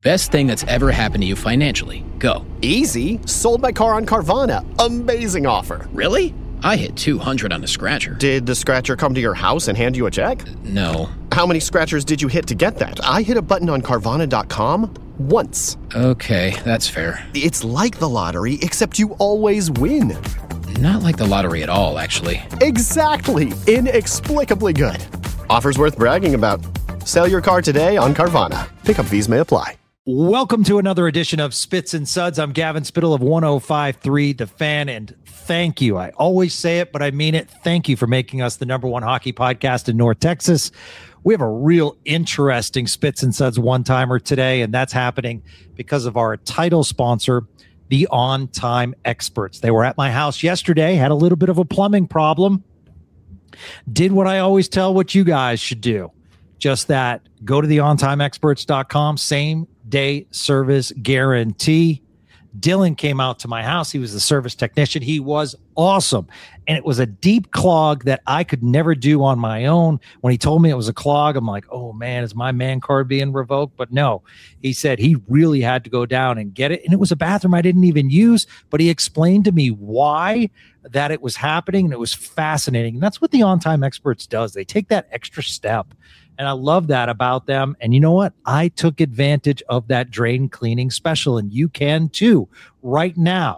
Best thing that's ever happened to you financially. Go. Easy. Sold my car on Carvana. Amazing offer. Really? I hit 200 on the scratcher. Did the scratcher come to your house and hand you a check? No. How many scratchers did you hit to get that? I hit a button on Carvana.com once. Okay, that's fair. It's like the lottery, except you always win. Not like the lottery at all, actually. Exactly. Inexplicably good. Offers worth bragging about. Sell your car today on Carvana. Pickup fees may apply. Welcome to another edition of Spits and Suds. I'm Gavin Spittle of 105.3 The Fan, and thank you. I always say it, but I mean it. Thank you for making us the number one hockey podcast in North Texas. We have a real interesting Spits and Suds one-timer today, and that's happening because of our title sponsor, the On Time Experts. They were at my house yesterday, had a little bit of a plumbing problem, did what I always tell what you guys should do. Just that, go to the ontimeexperts.com, same day service guarantee. Dylan came out to my house. He was the service technician. He was awesome. And it was a deep clog that I could never do on my own. When he told me it was a clog, I'm like, oh man, is my man card being revoked? But no, he said he really had to go down and get it. And it was a bathroom I didn't even use, but he explained to me why that it was happening. And it was fascinating. And that's what the On Time Experts does. They take that extra step. And I love that about them. And you know what? I took advantage of that drain cleaning special, and you can too. Right now,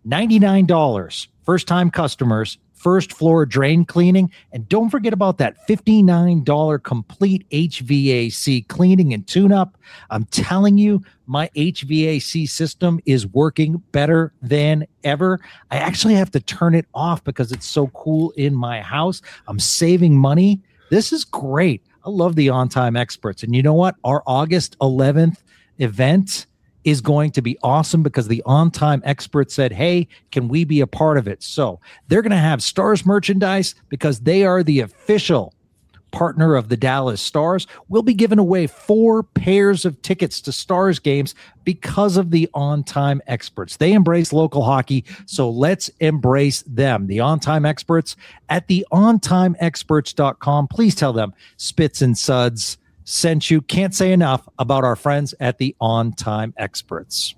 $99, first-time customers, first floor drain cleaning. And don't forget about that $59 complete HVAC cleaning and tune-up. I'm telling you, my HVAC system is working better than ever. I actually have to turn it off because it's so cool in my house. I'm saving money. This is great. I love the On Time Experts. And you know what? Our August 11th event is going to be awesome because the On Time Experts said, hey, can we be a part of it? So they're going to have Stars merchandise because they are the official partner of the Dallas Stars. We'll be giving away 4 pairs of tickets to Stars games because of the On Time Experts. They embrace local hockey, so let's embrace them. The On Time Experts at the ontimeexperts.com. Please tell them Spits and Suds sent you. Can't say enough about our friends at the On Time Experts.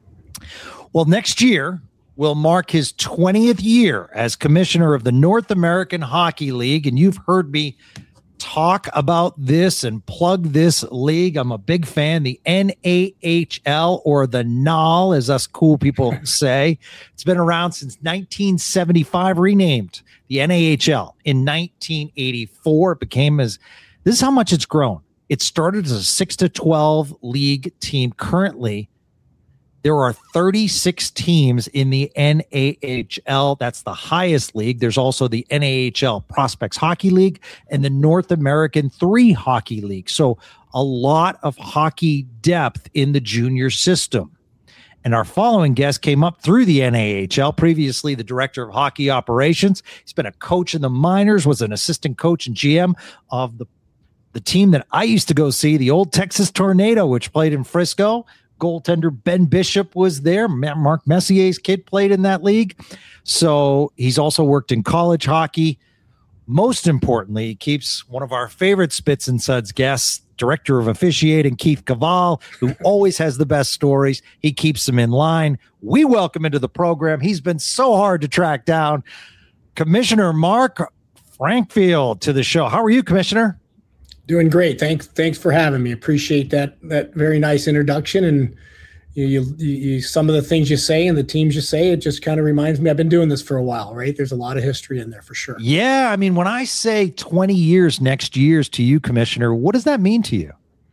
Well, next year will mark his 20th year as commissioner of the North American Hockey League, and you've heard me talk about this and plug this league. I'm a big fan. The NAHL, or the NAL, as us cool people say. It's been around since 1975, renamed the NAHL in 1984. It became this is how much it's grown. It started as a 6-12 league team. Currently, there are 36 teams in the NAHL. That's the highest league. There's also the NAHL Prospects Hockey League and the North American 3 Hockey League. So a lot of hockey depth in the junior system. And our following guest came up through the NAHL, previously the director of hockey operations. He's been a coach in the minors, was an assistant coach and GM of the team that I used to go see, the old Texas Tornado, which played in Frisco. Goaltender Ben Bishop was there. Mark Messier's kid played in that league. So he's also worked in college hockey. Most importantly, he keeps one of our favorite Spits and Suds guests, director of officiating, Keith Caval, who always has the best stories. He keeps them in line. We welcome into the program. He's been so hard to track down. Commissioner Mark Frankfield to the show. How are you, Commissioner? Doing great. Thanks for having me. Appreciate that very nice introduction. And you some of the things you say and the teams you say, it just kind of reminds me I've been doing this for a while, right? There's a lot of history in there for sure. Yeah. I mean, when I say 20 years next year's to you, Commissioner, what does that mean to you?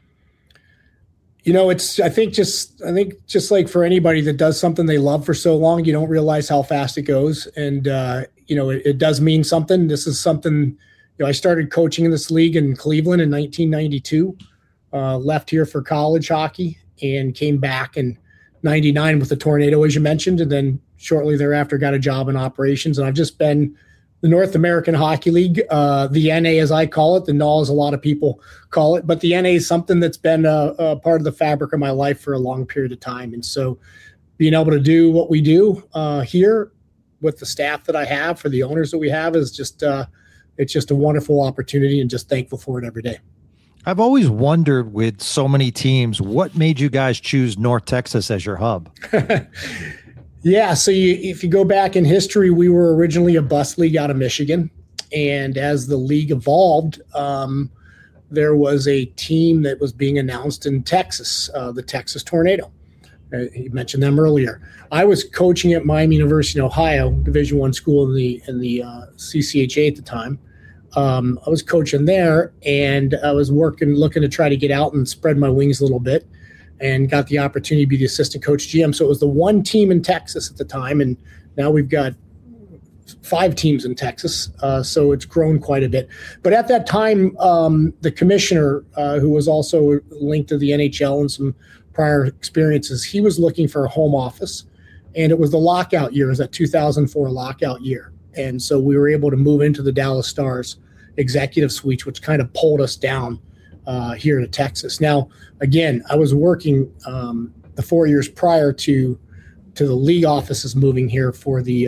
You know, I think just like for anybody that does something they love for so long, you don't realize how fast it goes. And, it does mean something. This is something. I started coaching in this league in Cleveland in 1992, left here for college hockey and came back in 99 with the Tornado, as you mentioned. And then shortly thereafter got a job in operations. And I've just been the North American Hockey League, the NA as I call it, the NAL as a lot of people call it. But the NA is something that's been a part of the fabric of my life for a long period of time. And so being able to do what we do here with the staff that I have, for the owners that we have, is just it's just a wonderful opportunity, and just thankful for it every day. I've always wondered with so many teams, what made you guys choose North Texas as your hub? Yeah, so if you go back in history, we were originally a bus league out of Michigan. And as the league evolved, there was a team that was being announced in Texas, the Texas Tornado. You mentioned them earlier. I was coaching at Miami University in Ohio, Division I school in the CCHA at the time. I was coaching there, and I was looking to try to get out and spread my wings a little bit, and got the opportunity to be the assistant coach GM. So it was the one team in Texas at the time, and now we've got 5 teams in Texas. So it's grown quite a bit. But at that time, the commissioner, who was also linked to the NHL and some prior experiences, he was looking for a home office, and it was the lockout year. It was that 2004 lockout year. And so we were able to move into the Dallas Stars executive suite, which kind of pulled us down here to Texas. Now, again, I was working the 4 years prior to the league offices moving here for the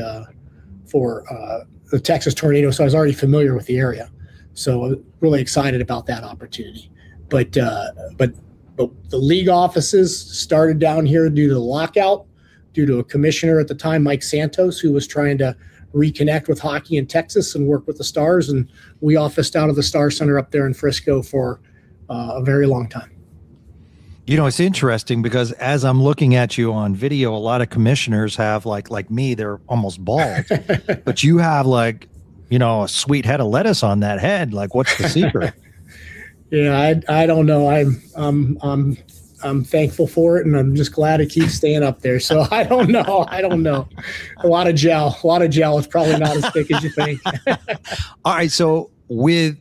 Texas Tornado, so I was already familiar with the area. So I was really excited about that opportunity. But the league offices started down here due to the lockout, due to a commissioner at the time, Mike Santos, who was trying to reconnect with hockey in Texas and work with the Stars. And we officed out of the Star Center up there in Frisco for a very long time. You know, it's interesting because as I'm looking at you on video, a lot of commissioners have like me, they're almost bald, but you have a sweet head of lettuce on that head. Like, what's the secret? Yeah, I don't know. I'm thankful for it, and I'm just glad it keeps staying up there. So I don't know. A lot of gel. It's probably not as thick as you think. All right. So with,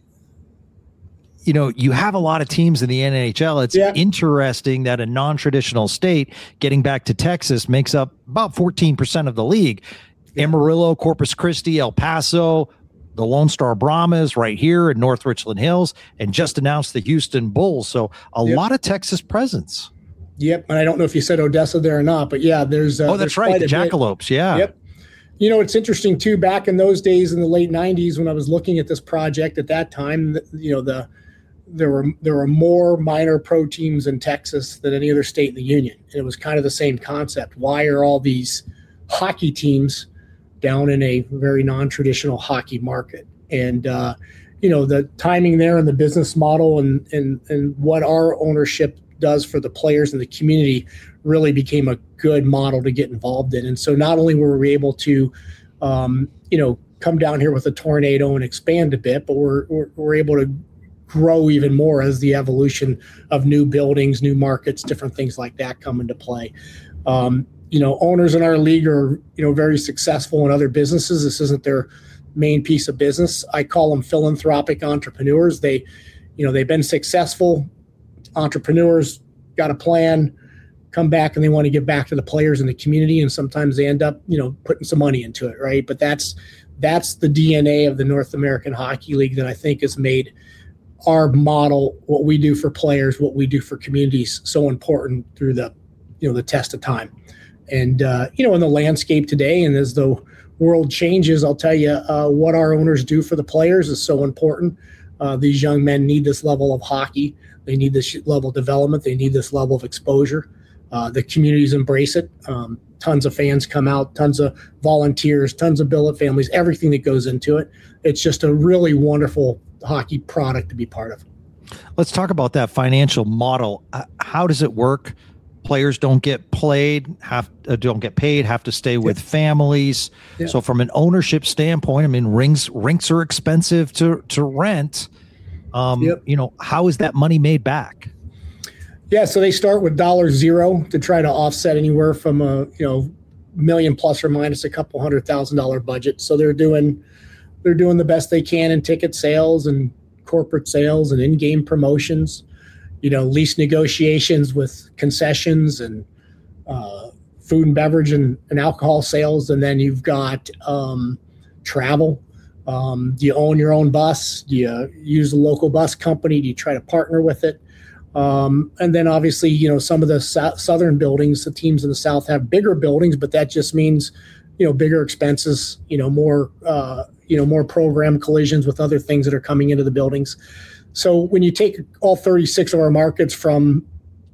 you have a lot of teams in the NHL. It's interesting that a non-traditional state, getting back to Texas, makes up about 14% of the league. Amarillo, Corpus Christi, El Paso, the Lone Star Brahmas right here in North Richland Hills, and just announced the Houston Bulls. So a lot of Texas presence. Yep. And I don't know if you said Odessa there or not, but yeah, there's that's right. The Jackalopes. Yeah. Yep. It's interesting too, back in those days in the late 90s, when I was looking at this project at that time, there were more minor pro teams in Texas than any other state in the union. And it was kind of the same concept. Why are all these hockey teams down in a very non-traditional hockey market? And, the timing there and the business model and what our ownership does for the players and the community really became a good model to get involved in. And so not only were we able to, come down here with a Tornado and expand a bit, but we're able to grow even more as the evolution of new buildings, new markets, different things like that come into play. Owners in our league are, very successful in other businesses. This isn't their main piece of business. I call them philanthropic entrepreneurs. They've been successful entrepreneurs, got a plan, come back, and they want to give back to the players in the community. And sometimes they end up, putting some money into it. Right. But that's the DNA of the North American Hockey League that I think has made our model, what we do for players, what we do for communities, so important through the test of time. And, in the landscape today, and as the world changes, I'll tell you what our owners do for the players is so important. These young men need this level of hockey. They need this level of development. They need this level of exposure. The communities embrace it. Tons of fans come out, tons of volunteers, tons of billet families, everything that goes into it. It's just a really wonderful hockey product to be part of. Let's talk about that financial model. How does it work? Players don't get paid, have to stay with families. Yeah. So from an ownership standpoint, rinks are expensive to rent. How is that money made back? Yeah, so they start with $0 to try to offset anywhere from a million plus or minus a couple $100,000 budget. So they're doing the best they can in ticket sales and corporate sales and in-game promotions. Lease negotiations with concessions and food and beverage and alcohol sales. And then you've got travel. Do you own your own bus? Do you use a local bus company? Do you try to partner with it? And then obviously, some of the southern buildings, the teams in the South have bigger buildings, but that just means, bigger expenses, more program collisions with other things that are coming into the buildings. So when you take all 36 of our markets from,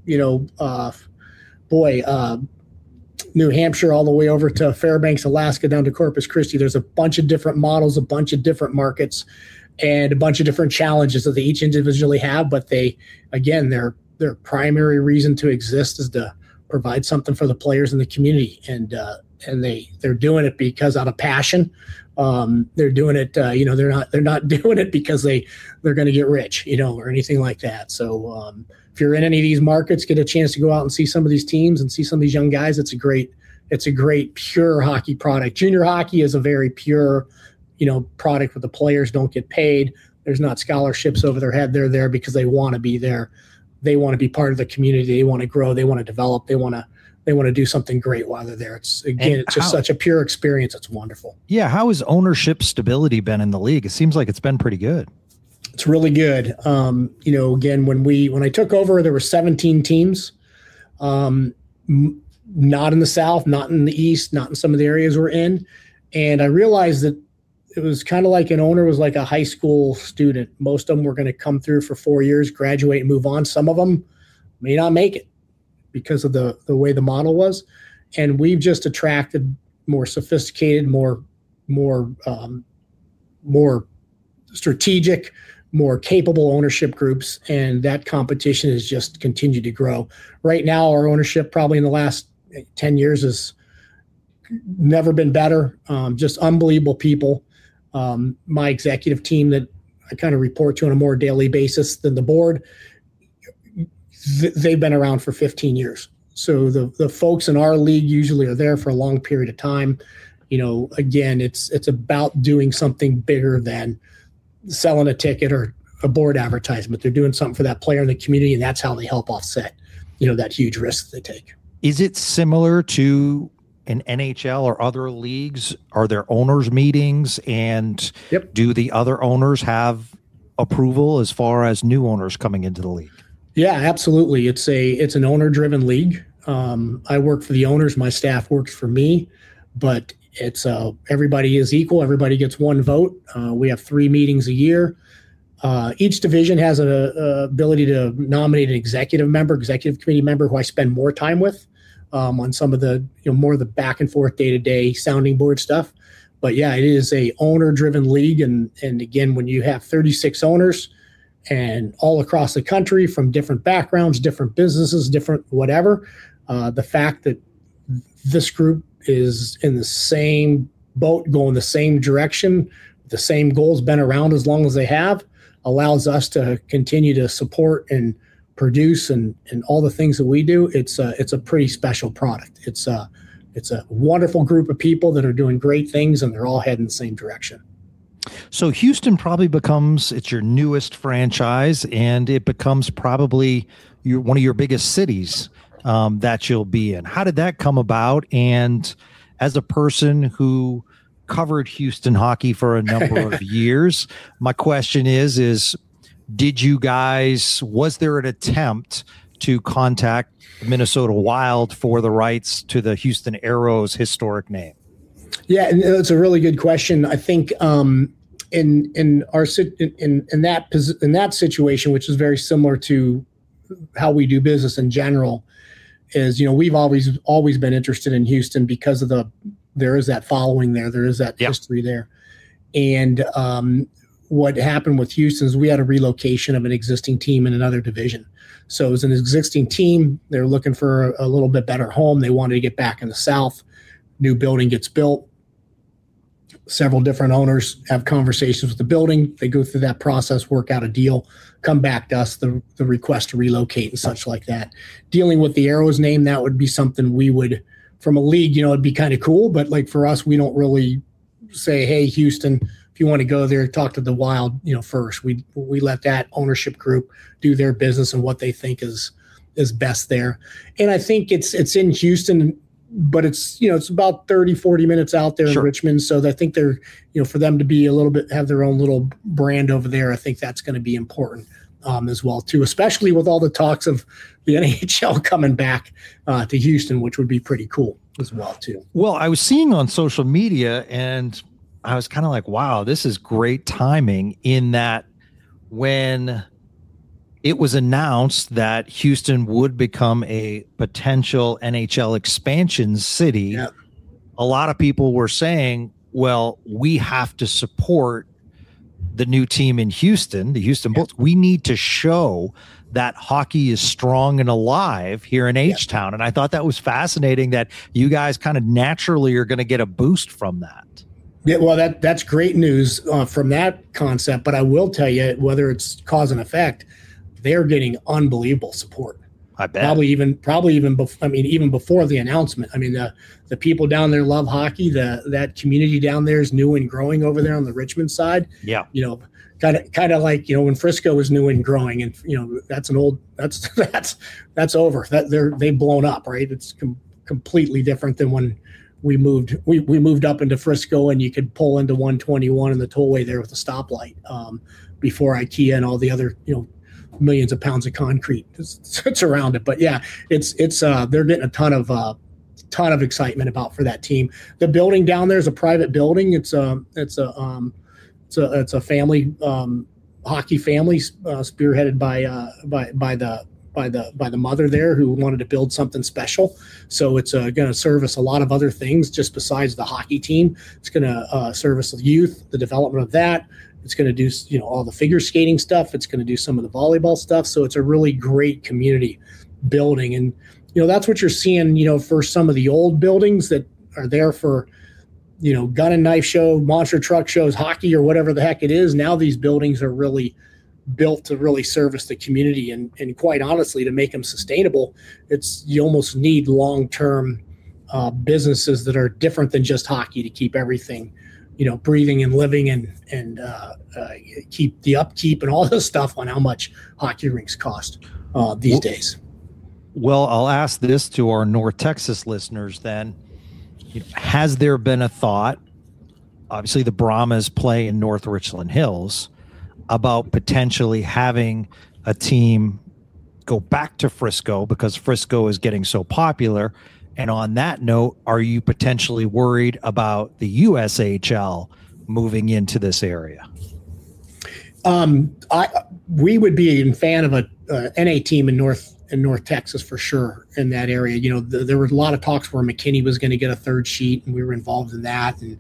New Hampshire all the way over to Fairbanks, Alaska, down to Corpus Christi, there's a bunch of different models, a bunch of different markets, and a bunch of different challenges that they each individually have. But their primary reason to exist is to provide something for the players in the community, and they're doing it because out of passion. They're doing it. They're not doing it because they're going to get rich, or anything like that. So if you're in any of these markets, get a chance to go out and see some of these teams and see some of these young guys. It's a great pure hockey product. Junior hockey is a very pure, product where the players don't get paid. There's not scholarships over their head. They're there because they want to be there. They want to be part of the community. They want to grow. They want to develop. They want to do something great while they're there. It's just such a pure experience. It's wonderful. Yeah. How has ownership stability been in the league? It seems like it's been pretty good. It's really good. Again, when I took over, there were 17 teams, not in the South, not in the East, not in some of the areas we're in. And I realized that it was kind of like an owner was like a high school student. Most of them were going to come through for 4 years, graduate and move on. Some of them may not make it because of the way the model was. And we've just attracted more sophisticated, more strategic, more capable ownership groups. And that competition has just continued to grow. Right now, our ownership probably in the last 10 years has never been better. Just unbelievable people. My executive team that I kind of report to on a more daily basis than the board, they've been around for 15 years. So the folks in our league usually are there for a long period of time. Again, it's about doing something bigger than selling a ticket or a board advertisement. They're doing something for that player in the community, and that's how they help offset, that huge risk that they take. Is it similar to an NHL or other leagues? Are there owners meetings, and do the other owners have approval as far as new owners coming into the league? Yeah, absolutely. It's an owner-driven league. I work for the owners. My staff works for me, but it's everybody is equal. Everybody gets one vote. We have 3 meetings a year. Each division has an ability to nominate an executive committee member who I spend more time with on some of the more of the back and forth day-to-day sounding board stuff. But yeah, it is a owner-driven league, and again, when you have 36 owners and all across the country from different backgrounds, different businesses, different whatever, the fact that this group is in the same boat, going the same direction, the same goals, been around as long as they have, allows us to continue to support and produce and all the things that we do. It's a pretty special product. It's a wonderful group of people that are doing great things, and they're all heading the same direction. So Houston probably it's your newest franchise, and it becomes probably one of your biggest cities that you'll be in. How did that come about? And as a person who covered Houston hockey for a number of years, my question is was there an attempt to contact Minnesota Wild for the rights to the Houston Aeros historic name? Yeah, and it's a really good question. I think in that situation, which is very similar to how we do business in general, is we've always been interested in Houston because of there is that following there is that history there, and what happened with Houston is we had a relocation of an existing team in another division. So it was an existing team. They're looking for a little bit better home. They wanted to get back in the South. New building gets built. Several different owners have conversations with the building. They go through that process, work out a deal, come back to us, the request to relocate and such like that. Dealing with the Aeros name, that would be something we would, from a league, it'd be kind of cool. But like for us, we don't really say, hey, Houston, if you want to go there, talk to the Wild, first. We let that ownership group do their business and what they think is best there. And I think it's in Houston, but it's about 30, 40 minutes out there in Richmond. So I think they're, for them to be a little bit, have their own little brand over there. I think that's going to be important as well too, especially with all the talks of the NHL coming back to Houston, which would be pretty cool as well too. Well, I was seeing on social media, and I was kind of like, wow, this is great timing, in that when it was announced that Houston would become a potential NHL expansion city. Yeah. A lot of people were saying, well, we have to support the new team in Houston, the Houston Bulls. We need to show that hockey is strong and alive here in H-Town. And I thought that was fascinating that you guys kind of naturally are going to get a boost from that. Yeah, well, that's great news from that concept. But I will tell you, whether it's cause and effect, they're getting unbelievable support. I bet. Probably even even before the announcement. I mean, the people down there love hockey. That community down there is new and growing over there on the Richmond side. Yeah. Kind of like, when Frisco was new and growing, and that's over. They've blown up, right? It's completely different than when we moved up into Frisco, and you could pull into 121 in the tollway there with a stoplight before IKEA and all the other millions of pounds of concrete sits around it. But yeah, it's they're getting a ton of excitement about for that team. The building down there is a private building. It's a family hockey family spearheaded by the mother there, who wanted to build something special. So it's going to service a lot of other things just besides the hockey team. It's going to service the youth, the development of that. It's going to do all the figure skating stuff. It's going to do some of the volleyball stuff. So it's a really great community building. And that's what you're seeing for some of the old buildings that are there for gun and knife show, monster truck shows, hockey, or whatever the heck it is. Now these buildings are really built to really service the community, and quite honestly, to make them sustainable, you almost need long-term businesses that are different than just hockey to keep everything breathing and living, and keep the upkeep and all this stuff on how much hockey rinks cost these days. Well, I'll ask this to our North Texas listeners then. Has there been a thought, obviously the Brahmas play in North Richland Hills, about potentially having a team go back to Frisco because Frisco is getting so popular? And on that note, are you potentially worried about the USHL moving into this area? We would be a fan of a NA team in North Texas for sure, in that area. There were a lot of talks where McKinney was going to get a third sheet, and we were involved in that. And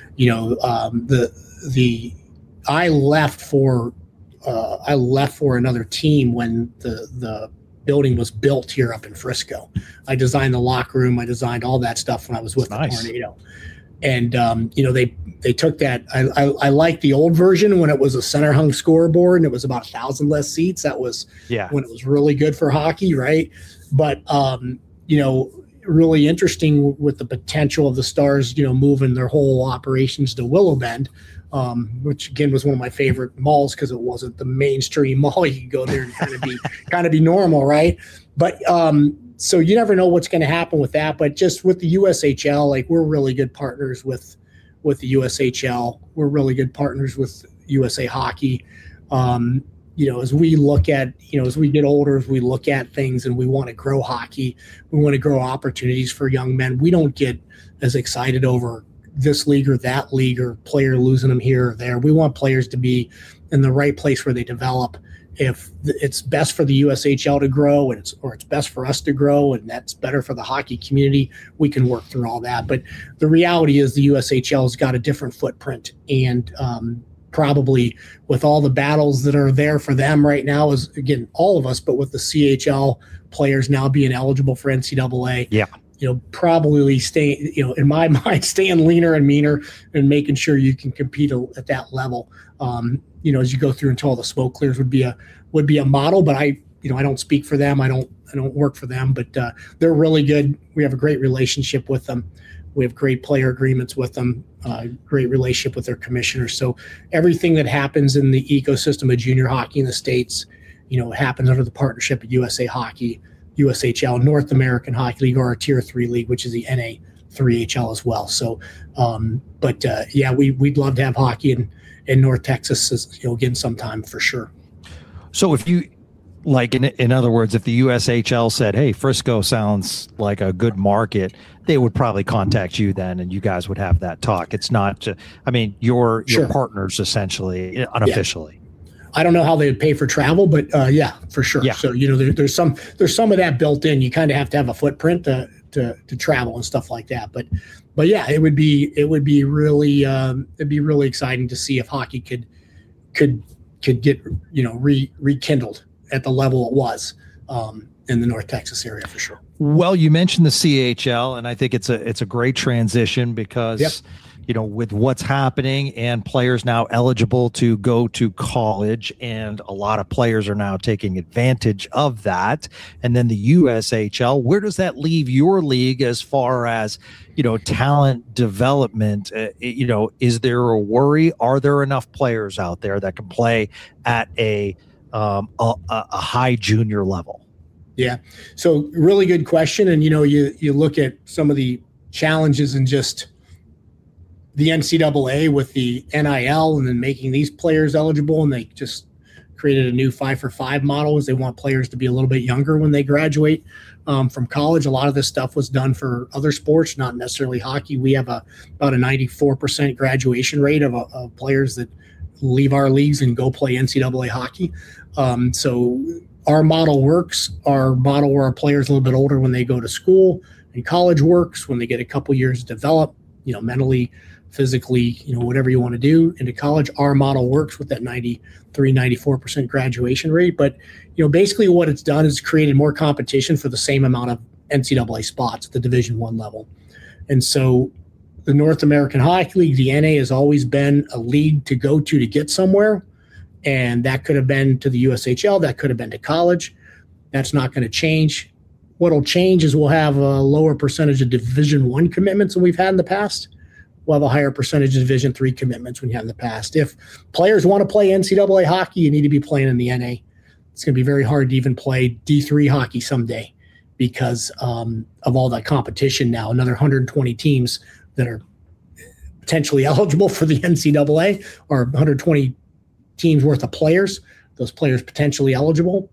I left for another team when the building was built here up in Frisco. I designed the locker room. I designed all that stuff when I was with the Tornado. And they took that. I liked the old version when it was a center hung scoreboard and it was about 1,000 less seats. That was when it was really good for hockey, right? But really interesting with the potential of the Stars, moving their whole operations to Willow Bend, which again was one of my favorite malls because it wasn't the mainstream mall. You could go there and kind of be normal, right? But so you never know what's going to happen with that. But just with the USHL, we're really good partners with the USHL. We're really good partners with USA Hockey. As we look at, as we get older, as we look at things and we want to grow hockey, we want to grow opportunities for young men. We don't get as excited over this league or that league or player losing them here or there. We want players to be in the right place where they develop. If it's best for the USHL to grow or it's best for us to grow and that's better for the hockey community, we can work through all that. But the reality is the USHL has got a different footprint, and probably with all the battles that are there for them right now, is again, all of us, but with the CHL players now being eligible for NCAA, probably stay, in my mind, staying leaner and meaner and making sure you can compete at that level. As you go through until all the smoke clears would be a model, but I don't speak for them. I don't work for them, but they're really good. We have a great relationship with them. We have great player agreements with them, great relationship with their commissioners. So everything that happens in the ecosystem of junior hockey in the States, happens under the partnership of USA Hockey, USHL, North American Hockey League, or our Tier 3 league, which is the NA 3HL as well. So, we'd love to have hockey in North Texas, again, sometime for sure. So if you, in other words, if the USHL said, hey, Frisco sounds like a good market, they would probably contact you then, and you guys would have that talk. It's not, your partners essentially, unofficially. I don't know how they would pay for travel, but yeah, for sure. Yeah. So, there's some of that built in. You kind of have to have a footprint to travel and stuff like that. But yeah, it would be really, it'd be really exciting to see if hockey could get, rekindled at the level it was in the North Texas area for sure. Well, you mentioned the CHL, and I think it's a great transition because, Yep. With what's happening and players now eligible to go to college, and a lot of players are now taking advantage of that. And then the USHL, where does that leave your league as far as, talent development? Is there a worry? Are there enough players out there that can play at a high junior level? Yeah. So really good question. And, you look at some of the challenges in just the NCAA with the NIL and then making these players eligible. And they just created a new 5-for-5 model as they want players to be a little bit younger when they graduate from college. A lot of this stuff was done for other sports, not necessarily hockey. We have about a 94% graduation rate of players that leave our leagues and go play NCAA hockey. So our model works. Our model where our players are a little bit older when they go to school, and college works when they get a couple years to develop, mentally, physically, whatever you want to do into college. Our model works with that 93-94% graduation rate. But, basically what it's done is created more competition for the same amount of NCAA spots at the Division I level. And so the North American Hockey League, the NA, has always been a league to go to get somewhere. And that could have been to the USHL. That could have been to college. That's not going to change. What'll change is we'll have a lower percentage of Division I commitments than we've had in the past. We'll have a higher percentage of Division III commitments than we have in the past. If players want to play NCAA hockey, you need to be playing in the NA. It's going to be very hard to even play D3 hockey someday because of all that competition now. Another 120 teams that are potentially eligible for the NCAA, or 120 teams worth of players, those players potentially eligible.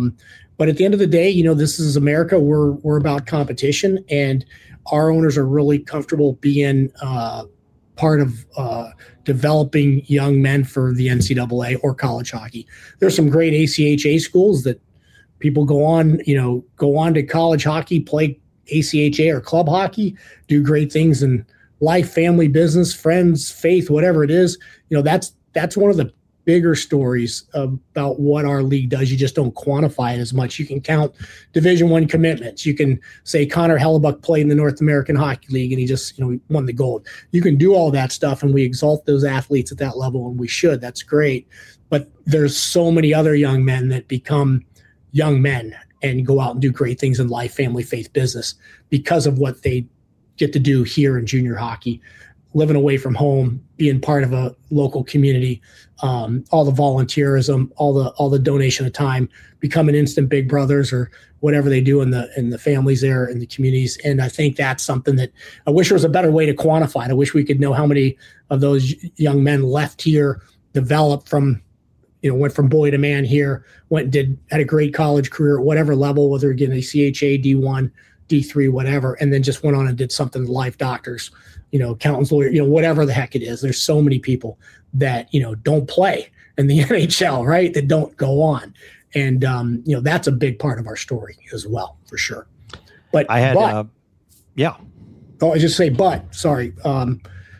But at the end of the day, this is America. We're about competition, and our owners are really comfortable being part of developing young men for the NCAA or college hockey. There's some great ACHA schools that people go on to college hockey, play ACHA or club hockey, do great things in life, family, business, friends, faith, whatever it is. That's one of the bigger stories about what our league does. You just don't quantify it as much. You can count Division I commitments. You can say Connor Hellebuck played in the North American Hockey League and he just, he won the gold. You can do all that stuff, and we exalt those athletes at that level, and we should. That's great. But there's so many other young men that become young men and go out and do great things in life, family, faith, business because of what they get to do here in junior hockey, living away from home, being part of a local community, all the volunteerism, all the donation of time, becoming instant big brothers or whatever they do in the families there in the communities. And I think that's something that I wish there was a better way to quantify it. I wish we could know how many of those young men left here, developed from, went from boy to man here, had a great college career at whatever level, whether again a CHA, D1, D3, whatever, and then just went on and did something to life, doctors, accountants, lawyer, whatever the heck it is. There's so many people that, don't play in the NHL, right? That don't go on. And, that's a big part of our story as well, for sure. But I had, yeah. Oh, I just say, sorry. The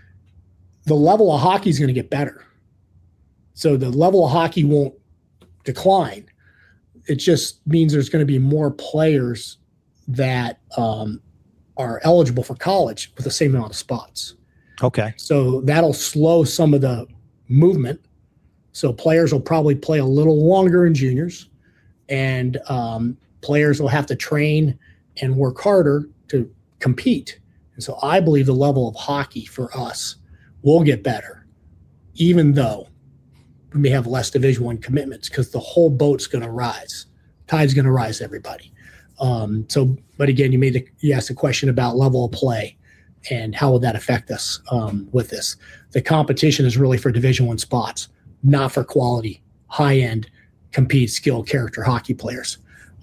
level of hockey is going to get better. So the level of hockey won't decline. It just means there's going to be more players that are eligible for college with the same amount of spots. Okay. So that'll slow some of the movement. So players will probably play a little longer in juniors, and players will have to train and work harder to compete. And so I believe the level of hockey for us will get better, even though we may have less Division I commitments, because the whole boat's going to rise. Tide's going to rise, everybody. But again, you asked a question about level of play and how would that affect us with this. The competition is really for Division I spots, not for quality, high-end, compete, skill, character hockey players.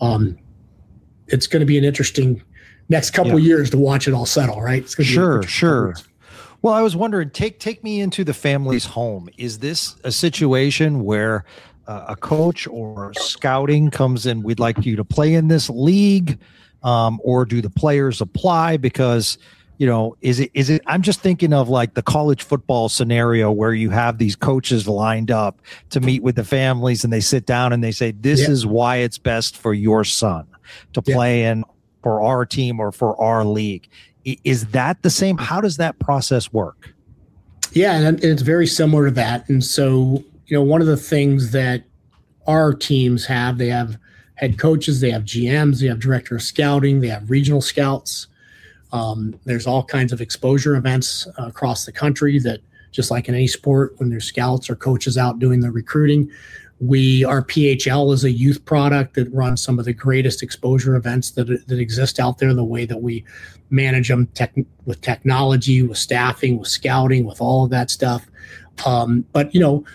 It's going to be an interesting next couple of years to watch it all settle, right? It's going to be sure. Well, I was wondering, take me into the family's home. Is this a situation where a coach or scouting comes in, we'd like you to play in this league, or do the players apply? Because, is it, I'm just thinking of like the college football scenario where you have these coaches lined up to meet with the families and they sit down and they say, this is why it's best for your son to play in for our team or for our league. Is that the same? How does that process work? Yeah, and it's very similar to that. And so, one of the things that our teams have, they have head coaches, they have GMs, they have director of scouting, they have regional scouts. There's all kinds of exposure events across the country that, just like in any sport, when there's scouts or coaches out doing the recruiting, our PHL is a youth product that runs some of the greatest exposure events that exist out there, the way that we manage them with technology, with staffing, with scouting, with all of that stuff. But,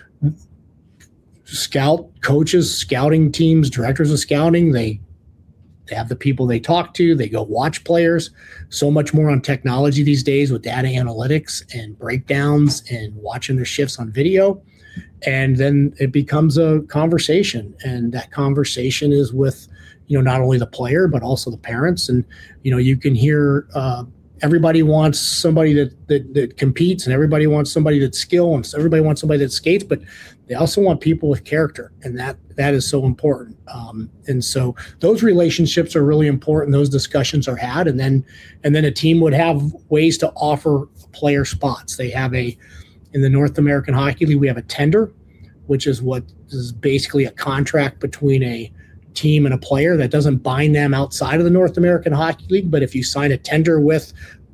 scout coaches, scouting teams, directors of scouting, they have the people they talk to, they go watch players. So much more on technology these days with data analytics and breakdowns and watching their shifts on video. And then it becomes a conversation, and that conversation is with, not only the player, but also the parents. And, you can hear everybody wants somebody that competes, and everybody wants somebody that's skilled, and everybody wants somebody that skates, but they also want people with character. And that is so important. And so those relationships are really important. Those discussions are had. And then a team would have ways to offer player spots. They have in the North American Hockey League, we have a tender, which is what is basically a contract between a team and a player that doesn't bind them outside of the North American Hockey League. But if you sign a tender with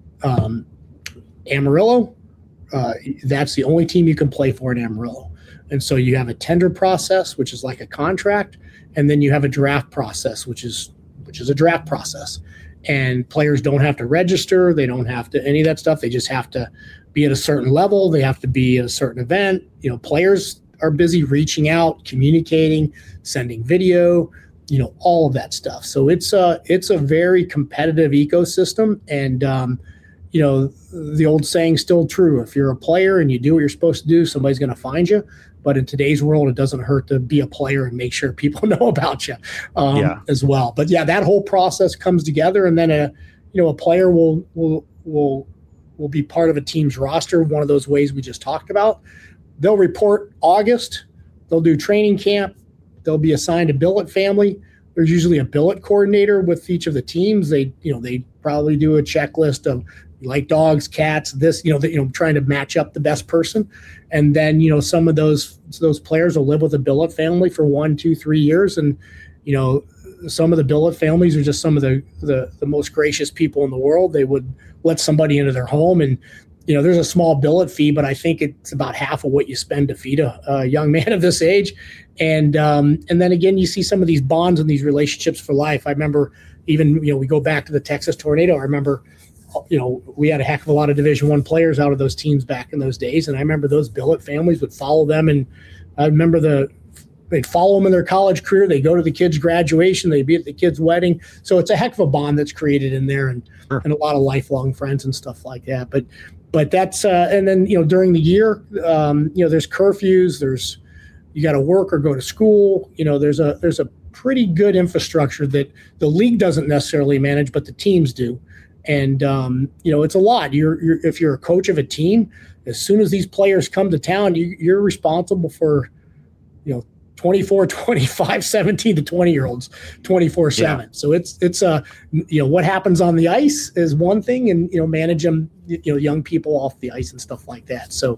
Amarillo, that's the only team you can play for in Amarillo. And so you have a tender process, which is like a contract, and then you have a draft process, which is a draft process. And players don't have to register. They don't have to any of that stuff. They just have to be at a certain level. They have to be at a certain event. Players are busy reaching out, communicating, sending video, all of that stuff. So it's a very competitive ecosystem. And, the old saying's still true. If you're a player and you do what you're supposed to do, somebody's going to find you. But in today's world, it doesn't hurt to be a player and make sure people know about you as well. But yeah, that whole process comes together, and then a player will be part of a team's roster. One of those ways we just talked about. They'll report August. They'll do training camp. They'll be assigned a billet family. There's usually a billet coordinator with each of the teams. They probably do a checklist of like dogs, cats, trying to match up the best person. And then, some of those players will live with a billet family for 1, 2, 3 years. And, some of the billet families are just some of the most gracious people in the world. They would let somebody into their home, and, there's a small billet fee, but I think it's about half of what you spend to feed a young man of this age. And then again, you see some of these bonds and these relationships for life. I remember even, we go back to the Texas Tornado. I remember, we had a heck of a lot of Division I players out of those teams back in those days. And I remember those billet families would follow them. And I remember they'd follow them in their college career. They go to the kid's graduation. They'd be at the kid's wedding. So it's a heck of a bond that's created in there, and a lot of lifelong friends and stuff like that. But that's, and then, during the year, there's curfews, you got to work or go to school. There's a pretty good infrastructure that the league doesn't necessarily manage, but the teams do. And, it's a lot. If you're a coach of a team, as soon as these players come to town, you're responsible for, 24, 25, 17 to 20-year-olds 24/7. Yeah. So it's what happens on the ice is one thing, and, manage them, young people off the ice and stuff like that. So,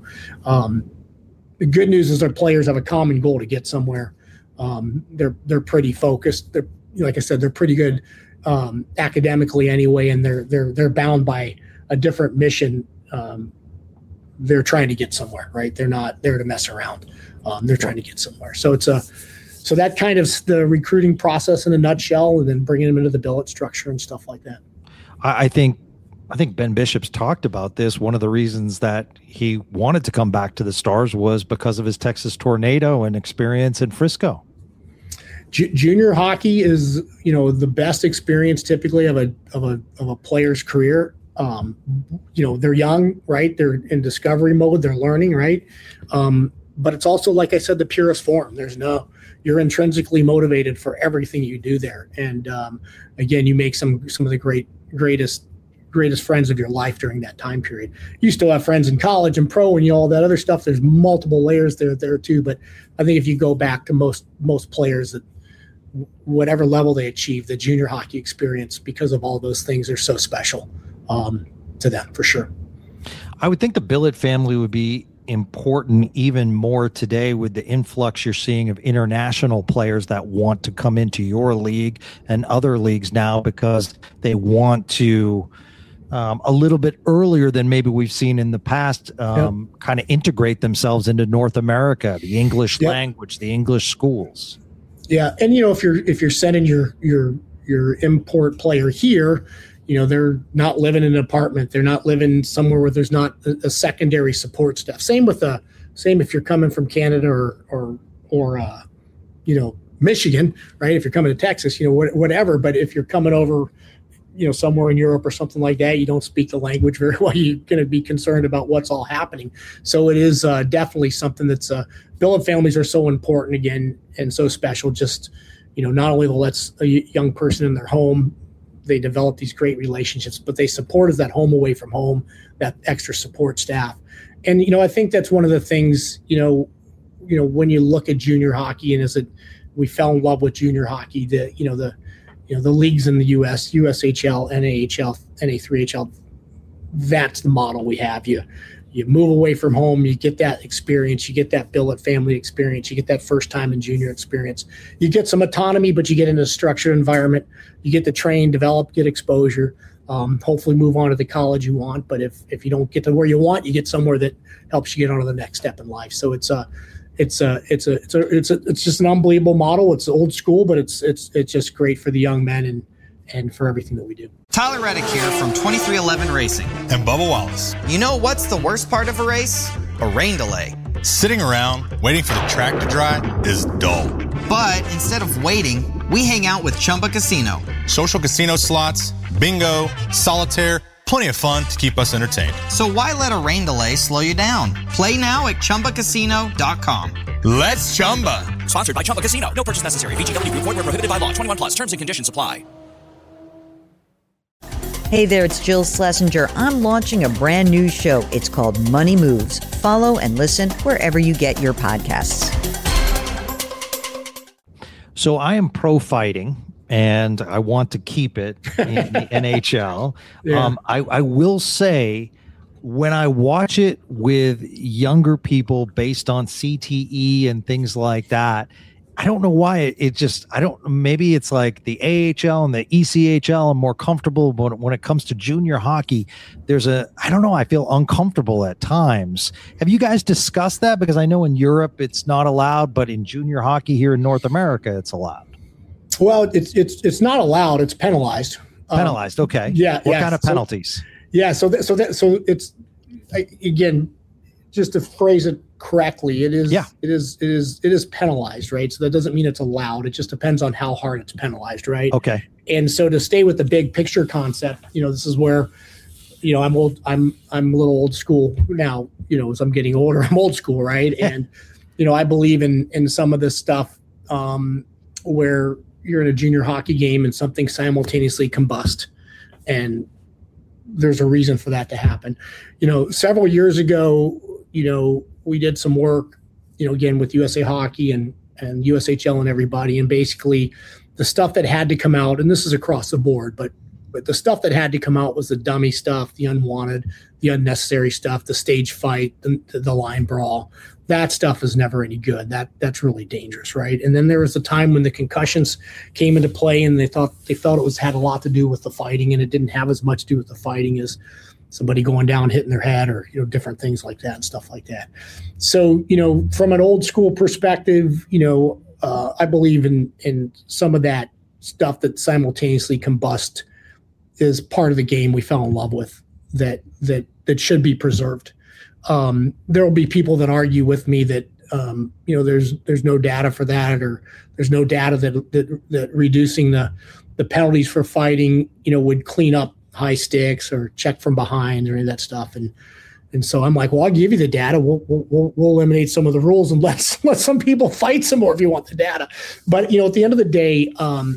the good news is our players have a common goal to get somewhere. They're pretty focused. They're, like I said, they're pretty good academically anyway, and they're bound by a different mission. They're trying to get somewhere, right? They're not there to mess around. They're trying to get somewhere. So so that kind of the recruiting process in a nutshell, and then bringing them into the billet structure and stuff like that. I think Ben Bishop's talked about this. One of the reasons that he wanted to come back to the Stars was because of his Texas Tornado and experience in Frisco. Junior hockey is, the best experience typically of a player's career. They're young, right? They're in discovery mode. They're learning, right? but it's also, like I said, the purest form. You're intrinsically motivated for everything you do there. And again, you make some of the greatest friends of your life during that time period. You still have friends in college and pro and all that other stuff. There's multiple layers there too. But I think if you go back to most players, that whatever level they achieve, the junior hockey experience, because of all those things, are so special to them, for sure. I would think the billet family would be important even more today with the influx you're seeing of international players that want to come into your league and other leagues now because they want to a little bit earlier than maybe we've seen in the past, kind of integrate themselves into North America, the English language, the English schools. Yeah. And, if you're sending your import player here, they're not living in an apartment. They're not living somewhere where there's not a secondary support staff. Same if you're coming from Canada or Michigan, right? If you're coming to Texas, whatever. But if you're coming over, somewhere in Europe or something like that, you don't speak the language very well, you're going to be concerned about what's all happening. So it is definitely something that's billet families are so important again and so special. Just, not only lets a young person in their home, they develop these great relationships, but they support us that home away from home, that extra support staff. And, I think that's one of the things, when you look at junior hockey, and we fell in love with junior hockey, the leagues in the U.S., USHL, NAHL, NA3HL, that's the model we have. You move away from home, you get that experience, you get that billet family experience, you get that first time in junior experience. You get some autonomy, but you get in a structured environment. You get to train, develop, get exposure, hopefully move on to the college you want. But if you don't get to where you want, you get somewhere that helps you get on to the next step in life. So it's just an unbelievable model. It's old school, but it's just great for the young men and for everything that we do. Tyler Reddick here from 2311 Racing. And Bubba Wallace. You know what's the worst part of a race? A rain delay. Sitting around waiting for the track to dry is dull. But instead of waiting, we hang out with Chumba Casino. Social casino slots, bingo, solitaire, plenty of fun to keep us entertained. So why let a rain delay slow you down? Play now at ChumbaCasino.com. Let's Chumba. Sponsored by Chumba Casino. No purchase necessary. VGW Group. Void where prohibited by law. 21 plus. Terms and conditions apply. Hey there, it's Jill Schlesinger. I'm launching a brand new show. It's called Money Moves. Follow and listen wherever you get your podcasts. So I am pro fighting, and I want to keep it in the NHL. Yeah. I will say, when I watch it with younger people based on CTE and things like that, I don't know why maybe it's like the AHL and the ECHL I'm more comfortable, but when it comes to junior hockey, I feel uncomfortable at times. Have you guys discussed that? Because I know in Europe it's not allowed, but in junior hockey here in North America, it's allowed. Well, it's not allowed. It's penalized. Penalized. Okay. Yeah. What kind of penalties? So it's again, just to phrase it correctly, it is penalized, right? So that doesn't mean it's allowed. It just depends on how hard it's penalized, right? Okay. And so to stay with the big picture concept, this is where, I'm a little old school now, as I'm getting older, I'm old school, right? And, I believe in some of this stuff where you're in a junior hockey game and something simultaneously combust, and there's a reason for that to happen. Several years ago, we did some work, again with USA Hockey and USHL and everybody, and basically the stuff that had to come out, and this is across the board, but the stuff that had to come out was the dummy stuff, the unwanted, the unnecessary stuff, the stage fight, the line brawl. That stuff is never any good. That's really dangerous, right? And then there was a time when the concussions came into play, and they felt it had a lot to do with the fighting, and it didn't have as much to do with the fighting as somebody going down, hitting their head, or different things like that and stuff like that. So from an old school perspective, I believe in some of that stuff that simultaneously combust is part of the game we fell in love with that should be preserved. There will be people that argue with me that there's no data for that, or there's no data that reducing the penalties for fighting would clean up high sticks or check from behind or any of that stuff. And And so I'm like, well, I'll give you the data. We'll eliminate some of the rules and let some people fight some more if you want the data. But, at the end of the day,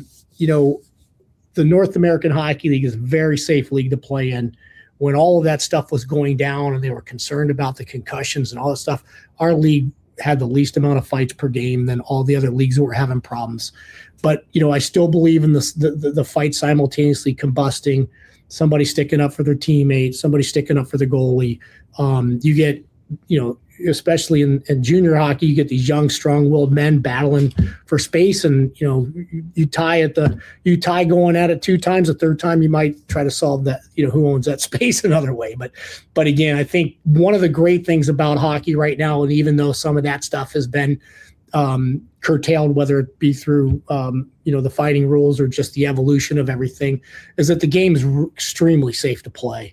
the North American Hockey League is a very safe league to play in. When all of that stuff was going down and they were concerned about the concussions and all that stuff, our league had the least amount of fights per game than all the other leagues that were having problems. But, I still believe in the fight simultaneously combusting, somebody sticking up for their teammate, somebody sticking up for the goalie. You get, especially in junior hockey, you get these young, strong-willed men battling for space, and you tie going at it 2 times. The third time, you might try to solve that. Who owns that space another way. But again, I think one of the great things about hockey right now, and even though some of that stuff has been curtailed, whether it be through the fighting rules or just the evolution of everything, is that the game is extremely safe to play.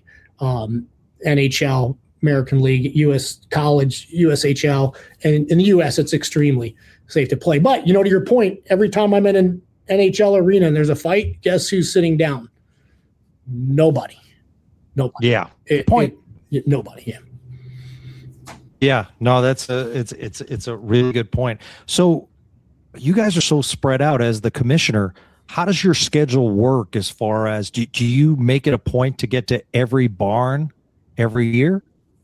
NHL, American League, U.S. College, USHL, and in the U.S. it's extremely safe to play. But, to your point, every time I'm in an NHL arena and there's a fight, guess who's sitting down? Nobody. Yeah. Nobody. Yeah. Yeah. No, it's a really good point. So you guys are so spread out as the commissioner. How does your schedule work as far as do you make it a point to get to every barn every year?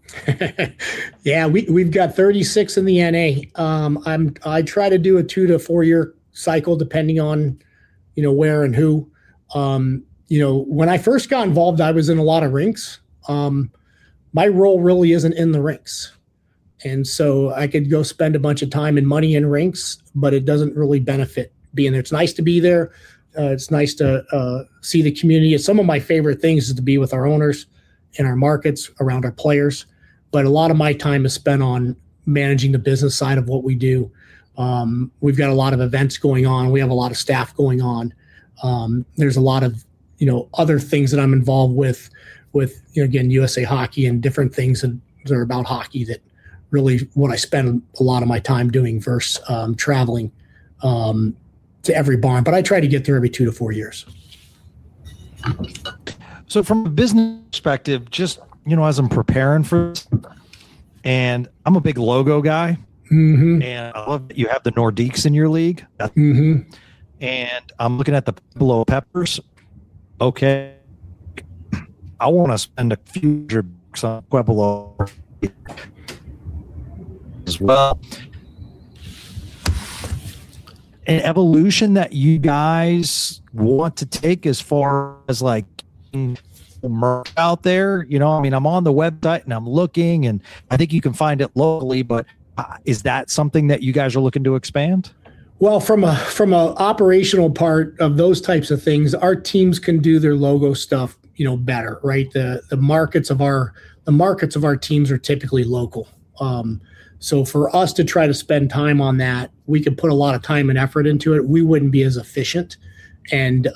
Yeah, we've got 36 in the NA. I try to do a 2 to 4 year cycle depending on, where and who. When I first got involved, I was in a lot of rinks. My role really isn't in the rinks. And so I could go spend a bunch of time and money in rinks, but it doesn't really benefit being there. It's nice to be there. It's nice to see the community. Some of my favorite things is to be with our owners in our markets, around our players. But a lot of my time is spent on managing the business side of what we do. We've got a lot of events going on. We have a lot of staff going on. There's a lot of, other things that I'm involved with, again, USA Hockey and different things that are about hockey that really what I spend a lot of my time doing versus traveling to every barn. But I try to get there every 2 to 4 years. So from a business perspective, just, as I'm preparing for this, and I'm a big logo guy, and I love that you have the Nordiques in your league. And I'm looking at the Pueblo Peppers. Okay. I want to spend a few $100 on Pueblo as well. An evolution that you guys want to take as far as like merch out there, I'm on the website and I'm looking, and I think you can find it locally, but is that something that you guys are looking to expand? Well, from a operational part of those types of things, our teams can do their logo stuff, better, right? The markets of our teams are typically local. So for us to try to spend time on that, we could put a lot of time and effort into it. We wouldn't be as efficient. And,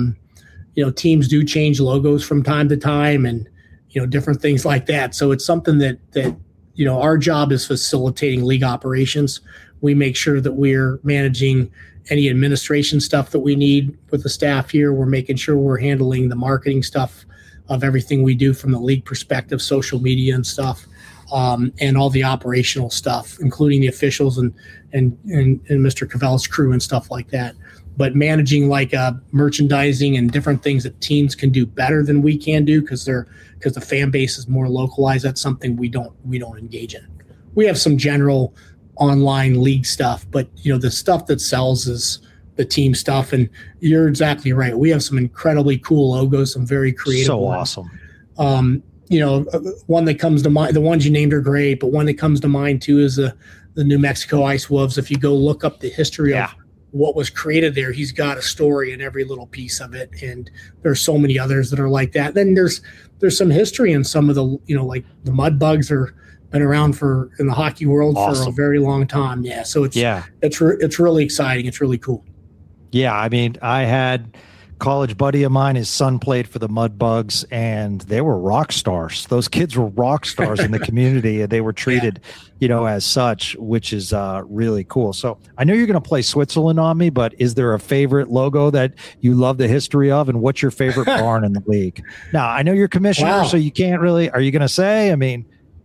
teams do change logos from time to time and, different things like that. So it's something that our job is facilitating league operations. We make sure that we're managing any administration stuff that we need with the staff here. We're making sure we're handling the marketing stuff of everything we do from the league perspective, social media and stuff. And all the operational stuff, including the officials and Mr. Cavell's crew and stuff like that. But managing like merchandising and different things that teams can do better than we can do because the fan base is more localized. That's something we don't engage in. We have some general online league stuff, but the stuff that sells is the team stuff. And you're exactly right. We have some incredibly cool logos, some very creative. So ones. Awesome. One that comes to mind, the ones you named are great, but one that comes to mind too is the New Mexico Ice Wolves. If you go look up the history of what was created there, he's got a story in every little piece of it. And there's so many others that are like that. Then there's some history in some of the, like the Mud Bugs been around in the hockey world for a very long time. Yeah. So it's really exciting. It's really cool. Yeah. I had college buddy of mine, his son played for the Mud Bugs, and they were rock stars. Those kids were rock stars in the community, and they were treated, as such, which is really cool. So I know you're going to play Switzerland on me, but is there a favorite logo that you love the history of, and what's your favorite barn in the league? Now, I know you're commissioner, so you can't really, are you going to say,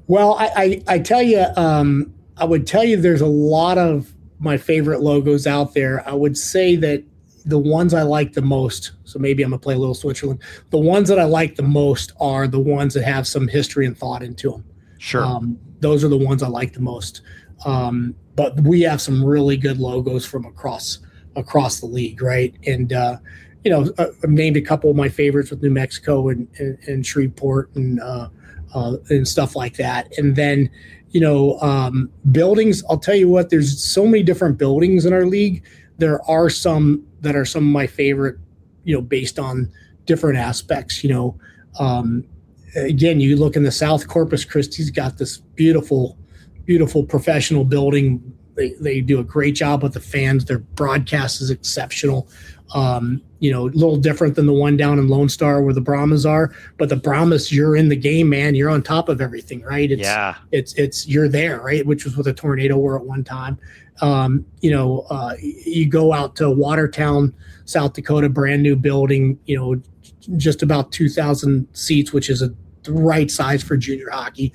Well, I tell you, I would tell you there's a lot of my favorite logos out there. I would say that the ones I like the most, so maybe I'm going to play a little Switzerland, the ones that I like the most are the ones that have some history and thought into them. Sure. Those are the ones I like the most. But we have some really good logos from across the league, right? And, I've named a couple of my favorites with New Mexico and Shreveport and stuff like that. And then, buildings, I'll tell you what, there's so many different buildings in our league. There are some that are some of my favorite, based on different aspects. Again, you look in the South, Corpus Christi's got this beautiful, beautiful professional building. They do a great job with the fans. Their broadcast is exceptional. A little different than the one down in Lone Star where the Brahmas are, but the Brahmas, you're in the game, man. You're on top of everything, right? It's you're there, right? Which was what the Tornado were at one time. You go out to Watertown, South Dakota, brand new building, just about 2,000 seats, which is the right size for junior hockey.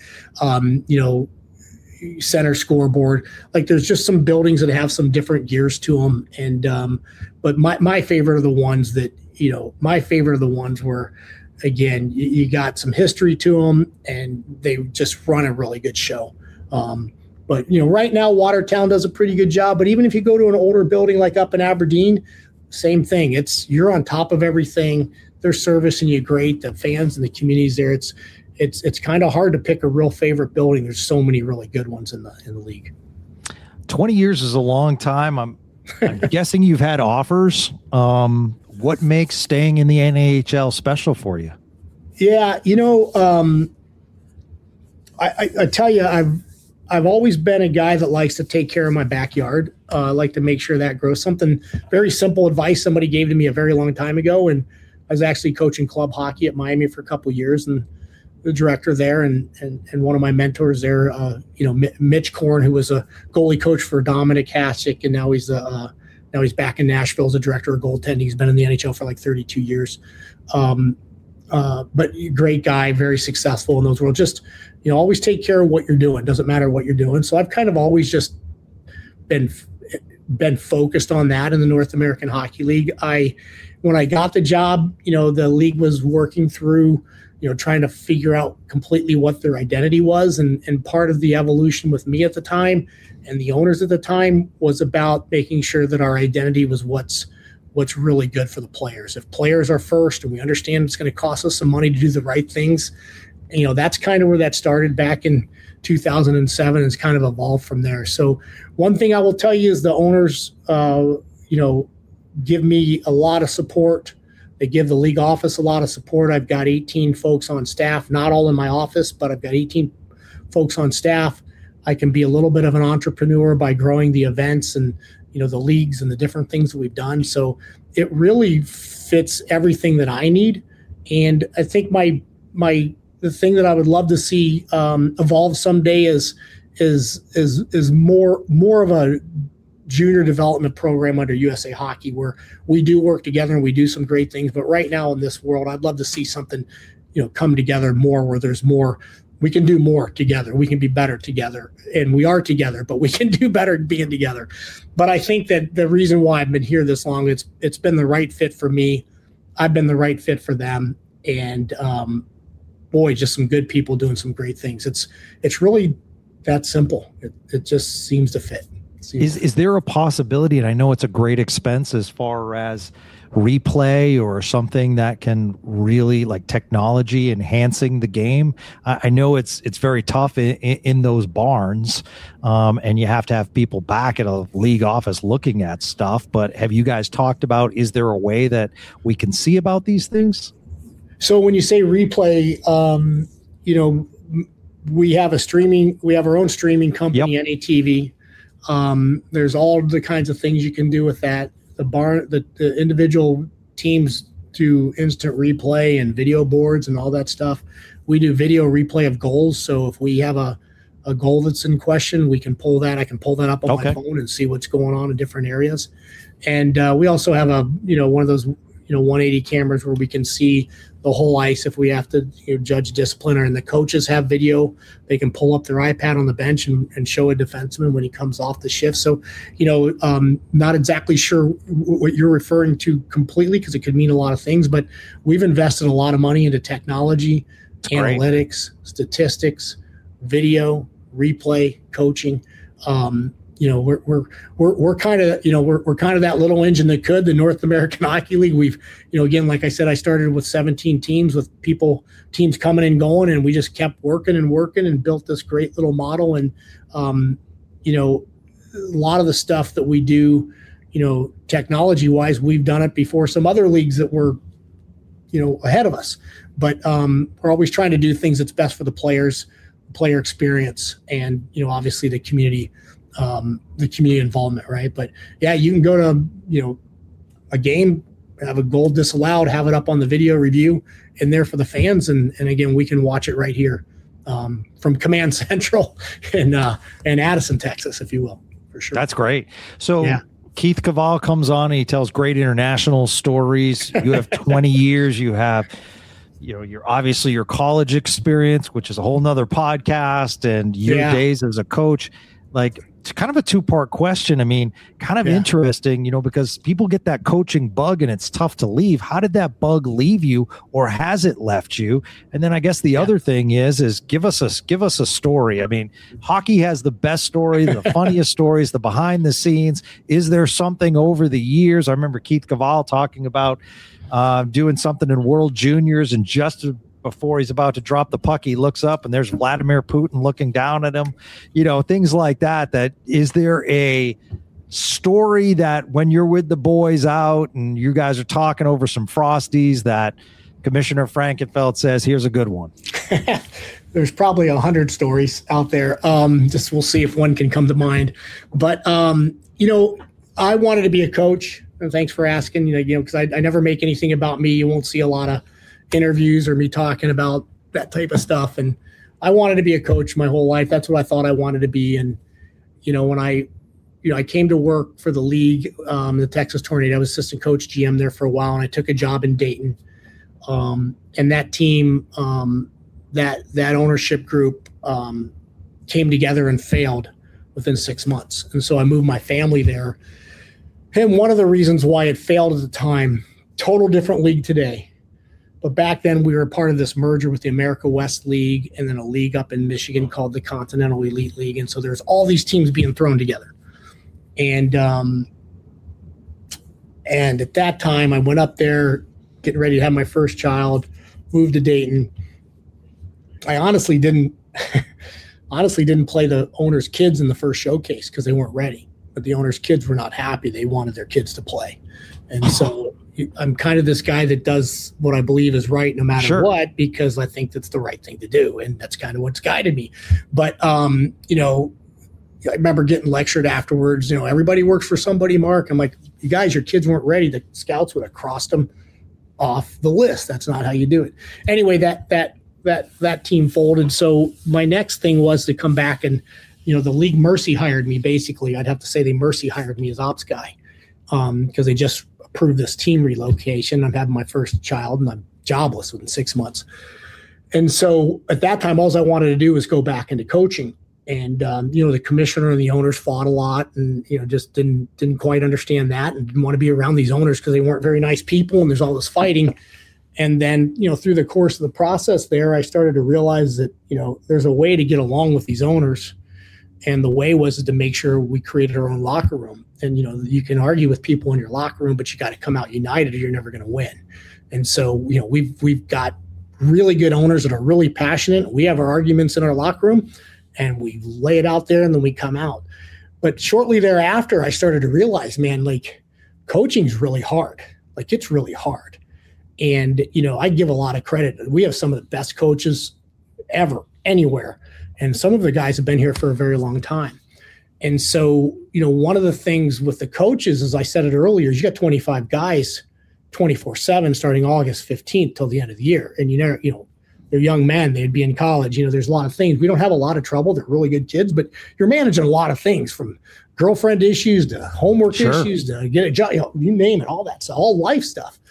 Center scoreboard. Like there's just some buildings that have some different gears to them. And, but my favorite are the ones that, where, again, you got some history to them and they just run a really good show. But right now Watertown does a pretty good job, but even if you go to an older building, like up in Aberdeen, same thing. You're on top of everything. They're servicing you great. The fans and the communities there, it's kind of hard to pick a real favorite building. There's so many really good ones in the league. 20 years is a long time. I'm guessing you've had offers. What makes staying in the NHL special for you? Yeah, I tell you, I've always been a guy that likes to take care of my backyard. I like to make sure that grows. Something very simple advice somebody gave to me a very long time ago, and I was actually coaching club hockey at Miami for a couple of years, and the director there and one of my mentors there, Mitch Korn, who was a goalie coach for Dominic Hasek, and now he's back in Nashville as a director of goaltending. He's been in the NHL for like 32 years. But great guy, very successful in those worlds. Just, always take care of what you're doing. Doesn't matter what you're doing. So I've kind of always just been focused on that in the North American Hockey League. When I got the job, the league was working through, trying to figure out completely what their identity was. And part of the evolution with me at the time and the owners at the time was about making sure that our identity was what's really good for the players. If players are first and we understand it's going to cost us some money to do the right things, that's kind of where that started back in 2007 and it's kind of evolved from there. So one thing I will tell you is the owners, give me a lot of support. They give the league office a lot of support. I've got 18 folks on staff, not all in my office, but I've got 18 folks on staff. I can be a little bit of an entrepreneur by growing the events and, the leagues and the different things that we've done. So it really fits everything that I need. And I think the thing that I would love to see evolve someday is more of a junior development program under USA Hockey where we do work together and we do some great things. But right now in this world, I'd love to see something, come together more where there's more, we can do more together. We can be better together and we are together, but we can do better being together. But I think that the reason why I've been here this long, it's been the right fit for me. I've been the right fit for them. And just some good people doing some great things. It's really that simple. It just seems to fit. Is there a possibility, and I know it's a great expense as far as replay or something that can really, like technology enhancing the game? I know it's very tough in those barns, and you have to have people back at a league office looking at stuff. But have you guys talked about, is there a way that we can see about these things? So when you say replay, we have our own streaming company, yep. NATV. There's all the kinds of things you can do with that. The individual teams do instant replay and video boards and all that stuff. We do video replay of goals. So if we have a goal that's in question, we can pull that. I can pull that up on my phone and see what's going on in different areas. And we also have one of those, 180 cameras where we can see the whole ice if we have to judge discipliner, and the coaches have video. They can pull up their iPad on the bench and show a defenseman when he comes off the shift. So, not exactly sure what you're referring to completely, because it could mean a lot of things, but we've invested a lot of money into technology, analytics, statistics, video, replay, coaching. We're kind of that little engine that could, the North American Hockey League. We've, again, like I said, I started with 17 teams with teams coming and going, and we just kept working and built this great little model. And, a lot of the stuff that we do, technology wise, we've done it before some other leagues that were, ahead of us, but we're always trying to do things that's best for the players, player experience, and, obviously the community involvement, right? But yeah, you can go to, a game, have a goal disallowed, have it up on the video review in there for the fans. And again, we can watch it right here from Command Central in Addison, Texas, if you will, for sure. That's great. So yeah. Keith Cavall comes on and he tells great international stories. You have 20 years. You have, you're obviously your college experience, which is a whole nother podcast, and your days as a coach. Like, it's kind of a two-part question. I mean, kind of interesting, because people get that coaching bug and it's tough to leave. How did that bug leave you, or has it left you? And then I guess the other thing is give us a story. I mean, hockey has the best story, the funniest stories, the behind the scenes. Is there something over the years? I remember Keith Cavall talking about doing something in World Juniors, and just before he's about to drop the puck, he looks up and there's Vladimir Putin looking down at him, things like that. That is there a story that when you're with the boys out and you guys are talking over some Frosties that Commissioner Frankenfeld says, here's a good one? There's probably 100 stories out there. Just we'll see if one can come to mind. But, I wanted to be a coach, and thanks for asking, because I never make anything about me. You won't see a lot of interviews or me talking about that type of stuff. And I wanted to be a coach my whole life. That's what I thought I wanted to be. And, when I came to work for the league, the Texas Tornado, I was assistant coach GM there for a while, and I took a job in Dayton. And that team, that ownership group came together and failed within 6 months. And so I moved my family there. And one of the reasons why it failed at the time, total different league today. But back then we were a part of this merger with the America West League and then a league up in Michigan called the Continental Elite League. And so there's all these teams being thrown together. And at that time I went up there getting ready to have my first child, moved to Dayton. I honestly didn't play the owner's kids in the first showcase because they weren't ready. But the owner's kids were not happy. They wanted their kids to play. And so I'm kind of this guy that does what I believe is right no matter what, because I think that's the right thing to do. And that's kind of what's guided me. But, I remember getting lectured afterwards, everybody works for somebody, Mark. I'm like, you guys, your kids weren't ready. The scouts would have crossed them off the list. That's not how you do it. Anyway, that team folded. So my next thing was to come back and, the league mercy hired me. Basically, I'd have to say they mercy hired me as ops guy because they just approved this team relocation. I'm having my first child and I'm jobless within 6 months. And so at that time, all I wanted to do was go back into coaching. And, the commissioner and the owners fought a lot and, just didn't quite understand that and didn't want to be around these owners because they weren't very nice people and there's all this fighting. And then, through the course of the process there, I started to realize that, there's a way to get along with these owners. And the way was to make sure we created our own locker room. And, you can argue with people in your locker room, but you got to come out united or you're never going to win. And so, we've got really good owners that are really passionate. We have our arguments in our locker room and we lay it out there and then we come out. But shortly thereafter, I started to realize, man, like coaching's really hard. Like it's really hard. And, I give a lot of credit. We have some of the best coaches ever, anywhere. And some of the guys have been here for a very long time. And so, one of the things with the coaches, as I said it earlier, is you got 25 guys 24/7 starting August 15th till the end of the year. And, they're young men. They'd be in college. There's a lot of things. We don't have a lot of trouble. They're really good kids, but you're managing a lot of things from girlfriend issues to homework issues to get a job, you name it, all that stuff, all life stuff.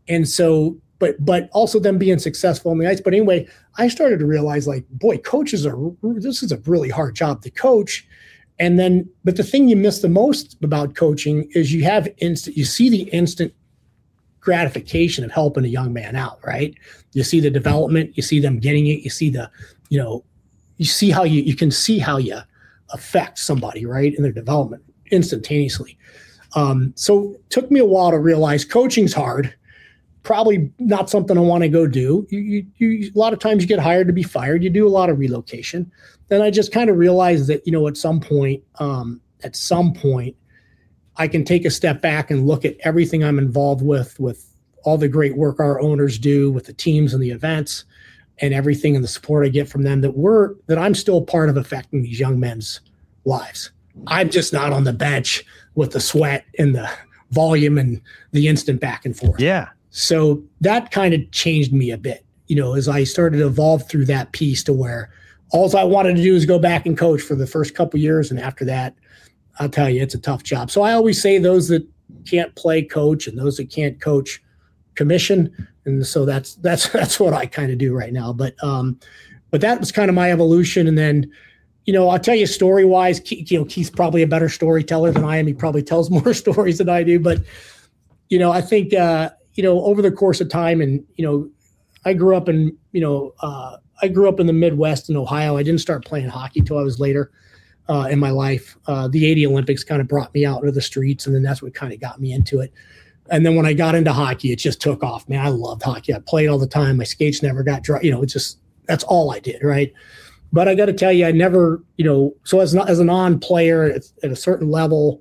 And so, but also them being successful on the ice. But anyway, I started to realize, like, boy, this is a really hard job to coach. And then, but the thing you miss the most about coaching is you see the instant gratification of helping a young man out, right? You see the development, you see them getting it, you see you see how you can see how you affect somebody, right, in their development instantaneously. So it took me a while to realize coaching's hard. Probably not something I want to go do. You a lot of times you get hired to be fired. You do a lot of relocation. Then I just kind of realized that, at some point, I can take a step back and look at everything I'm involved with all the great work our owners do with the teams and the events and everything and the support I get from them, that I'm still part of affecting these young men's lives. I'm just not on the bench with the sweat and the volume and the instant back and forth. Yeah. So that kind of changed me a bit, as I started to evolve through that piece to where all I wanted to do is go back and coach for the first couple of years. And after that, I'll tell you, it's a tough job. So I always say those that can't play coach and those that can't coach commission. And so that's what I kind of do right now. But that was kind of my evolution. And then, I'll tell you story wise, Keith's probably a better storyteller than I am. He probably tells more stories than I do, but I think, over the course of time, and I grew up in the Midwest in Ohio. I didn't start playing hockey till I was later in my life. The '80 Olympics kind of brought me out into the streets, and then that's what kind of got me into it. And then when I got into hockey, it just took off. Man, I loved hockey. I played all the time. My skates never got dry. That's all I did, right? But I got to tell you, I never, so as a non-player at a certain level,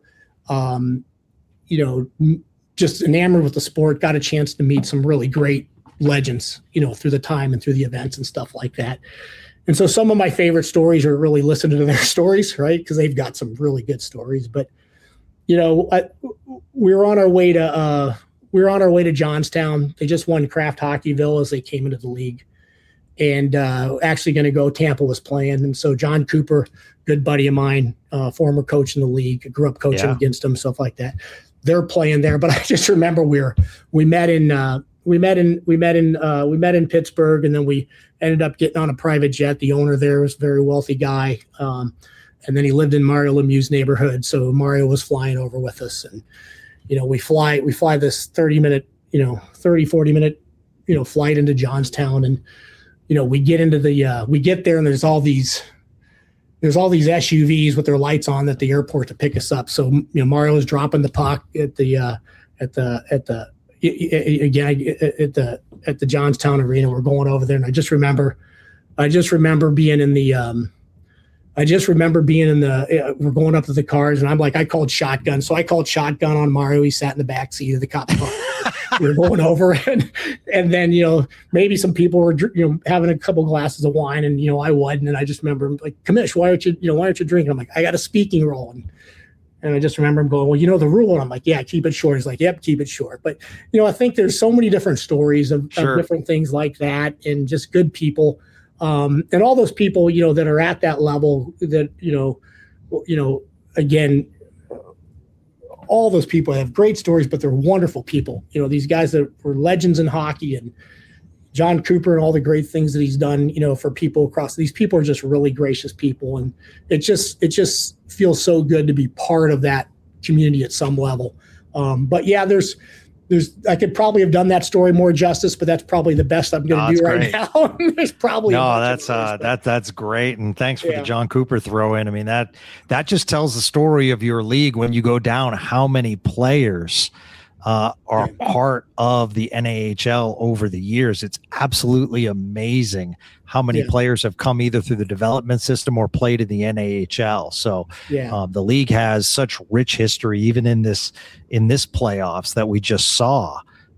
just enamored with the sport, got a chance to meet some really great legends, through the time and through the events and stuff like that. And so some of my favorite stories are really listening to their stories, right? Because they've got some really good stories. But, we were on our way to Johnstown. They just won Kraft Hockeyville as they came into the league. And actually going to go, Tampa was playing. And so John Cooper, good buddy of mine, former coach in the league, grew up coaching against him, stuff like that. They're playing there, but I just remember we met in Pittsburgh, and then we ended up getting on a private jet. The owner there was a very wealthy guy, and then he lived in Mario Lemieux's neighborhood, so Mario was flying over with us, and we fly this 40 minute flight into Johnstown, and we get there, and there's all these SUVs with their lights on at the airport to pick us up. So, Mario was dropping the puck at the Johnstown arena. We're going over there. And I just remember being in the, we're going up to the cars, and I'm like, I called shotgun. So I called shotgun on Mario. He sat in the back seat of the cop car. We were going over, and then, maybe some people were, having a couple glasses of wine, and, I wasn't. And I just remember him like, Commish, why aren't you drinking? I'm like, I got a speaking role. And I just remember him going, well, the rule. And I'm like, yeah, keep it short. He's like, yep, keep it short. But, I think there's so many different stories of different things like that, and just good people. And all those people, that are at that level that, again, all those people have great stories, but they're wonderful people. These guys that were legends in hockey, and John Cooper and all the great things that he's done, for people across. These people are just really gracious people. And it just feels so good to be part of that community at some level. But yeah, I could probably have done that story more justice, but that's probably the best I'm going to do right now. There's probably that's great, and thanks for the John Cooper throw in. I mean, that just tells the story of your league when you go down. How many players are part of the NAHL over the years? It's absolutely amazing how many players have come either through the development system or played in the NAHL. So the league has such rich history, even in this playoffs that we just saw.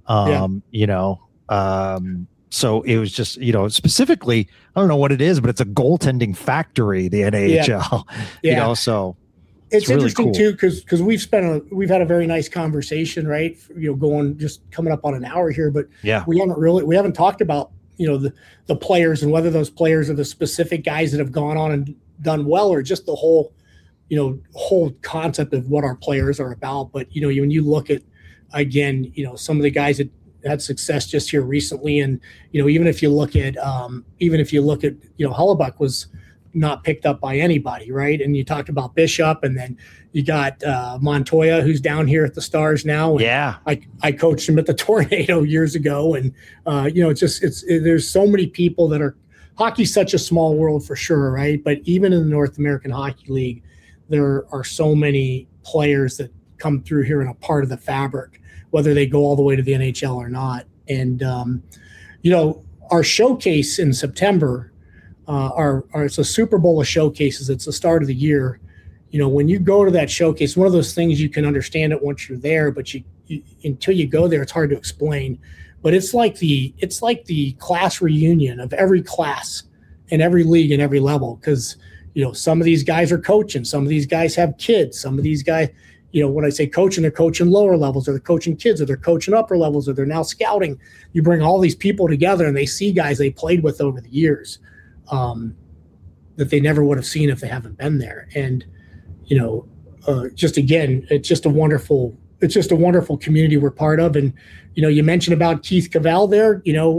So it was just, specifically, I don't know what it is, but it's a goaltending factory, the NAHL. So it's really interesting too, because we've had a very nice conversation, right? Coming up on an hour here, but we haven't talked about, the players and whether those players are the specific guys that have gone on and done well, or just the whole concept of what our players are about. But, when you look at, again, some of the guys that had success just here recently. And, even if you look at, Hellebuyck was not picked up by anybody, right? And you talked about Bishop, and then you got Montoya, who's down here at the Stars now. And yeah. I coached him at the Tornado years ago. And, there's so many people that are, hockey's such a small world for sure, right? But even in the North American Hockey League, there are so many players that come through here and a part of the fabric, whether they go all the way to the NHL or not. And, our showcase in September, it's a Super Bowl of showcases. It's the start of the year. When you go to that showcase, one of those things you can understand it once you're there, but you until you go there, it's hard to explain. But it's like the class reunion of every class in every league and every level. Because, some of these guys are coaching, some of these guys have kids, some of these guys, when I say coaching, they're coaching lower levels, or they're coaching kids, or they're coaching upper levels, or they're now scouting. You bring all these people together and they see guys they played with over the years. That they never would have seen if they haven't been there. And, just again, it's just a wonderful community we're part of. And, you mentioned about Keith Cavell there,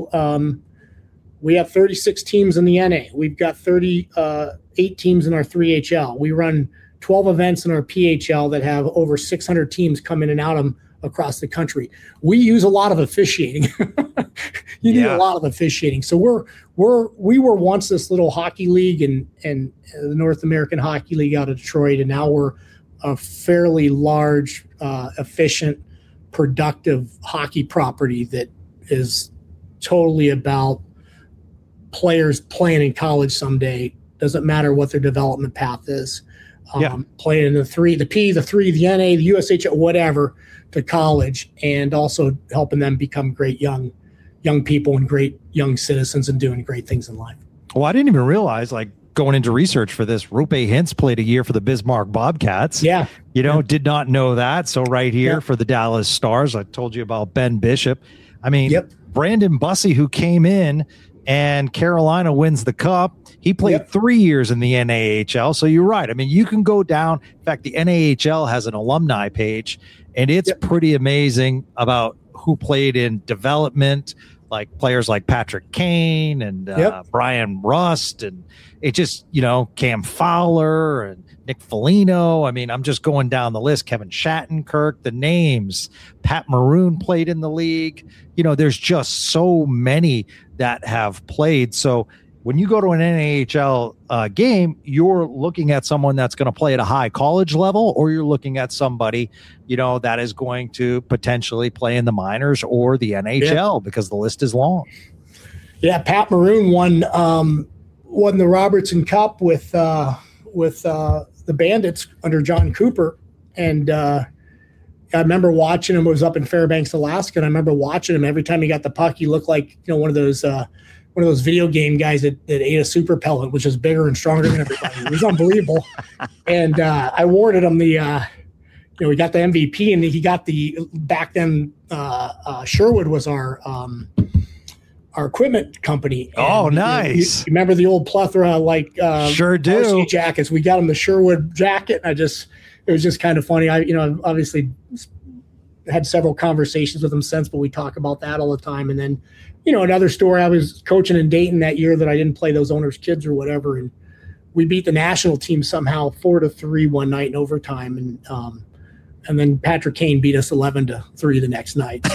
we have 36 teams in the NA. We've got 38 teams in our 3HL. We run 12 events in our PHL that have over 600 teams come in and out of them across the country. We use a lot of officiating. You need a lot of officiating. So we were once this little hockey league and the North American Hockey League out of Detroit, and now we're a fairly large, efficient, productive hockey property that is totally about players playing in college someday. Doesn't matter what their development path is. Playing in the 3, the P, the 3, the NA, the USH, whatever, to college, and also helping them become great young people and great young citizens and doing great things in life. Well, I didn't even realize, going into research for this, Rupe Hintz played a year for the Bismarck Bobcats. Yeah. Did not know that. So right here for the Dallas Stars, I told you about Ben Bishop. I mean, Brandon Bussey, who came in and Carolina wins the cup. He played 3 years in the NAHL. So you're right. I mean, you can go down. In fact, the NAHL has an alumni page, and it's pretty amazing about who played in development, like players like Patrick Kane and Brian Rust, and it just, Cam Fowler and Nick Foligno. I mean, I'm just going down the list. Kevin Shattenkirk, the names. Pat Maroon played in the league. There's just so many that have played. So when you go to an NAHL game, you're looking at someone that's going to play at a high college level, or you're looking at somebody, that is going to potentially play in the minors or the NHL because the list is long. Yeah, Pat Maroon won the Robertson Cup with the Bandits under John Cooper, and I remember watching him. It was up in Fairbanks, Alaska, and I remember watching him. Every time he got the puck, he looked like one of those video game guys that ate a super pellet, which is bigger and stronger than everybody. It was unbelievable. And I awarded him we got the MVP, and he got back then Sherwood was our equipment company. And nice. You remember the old plethora, sure do. RC jackets. We got him the Sherwood jacket. And it was just kind of funny. I've obviously had several conversations with him since, but we talk about that all the time. And then, another story, I was coaching in Dayton that year that I didn't play those owners' kids or whatever. And we beat the national team somehow 4-3 one night in overtime. And then Patrick Kane beat us 11-3 the next night.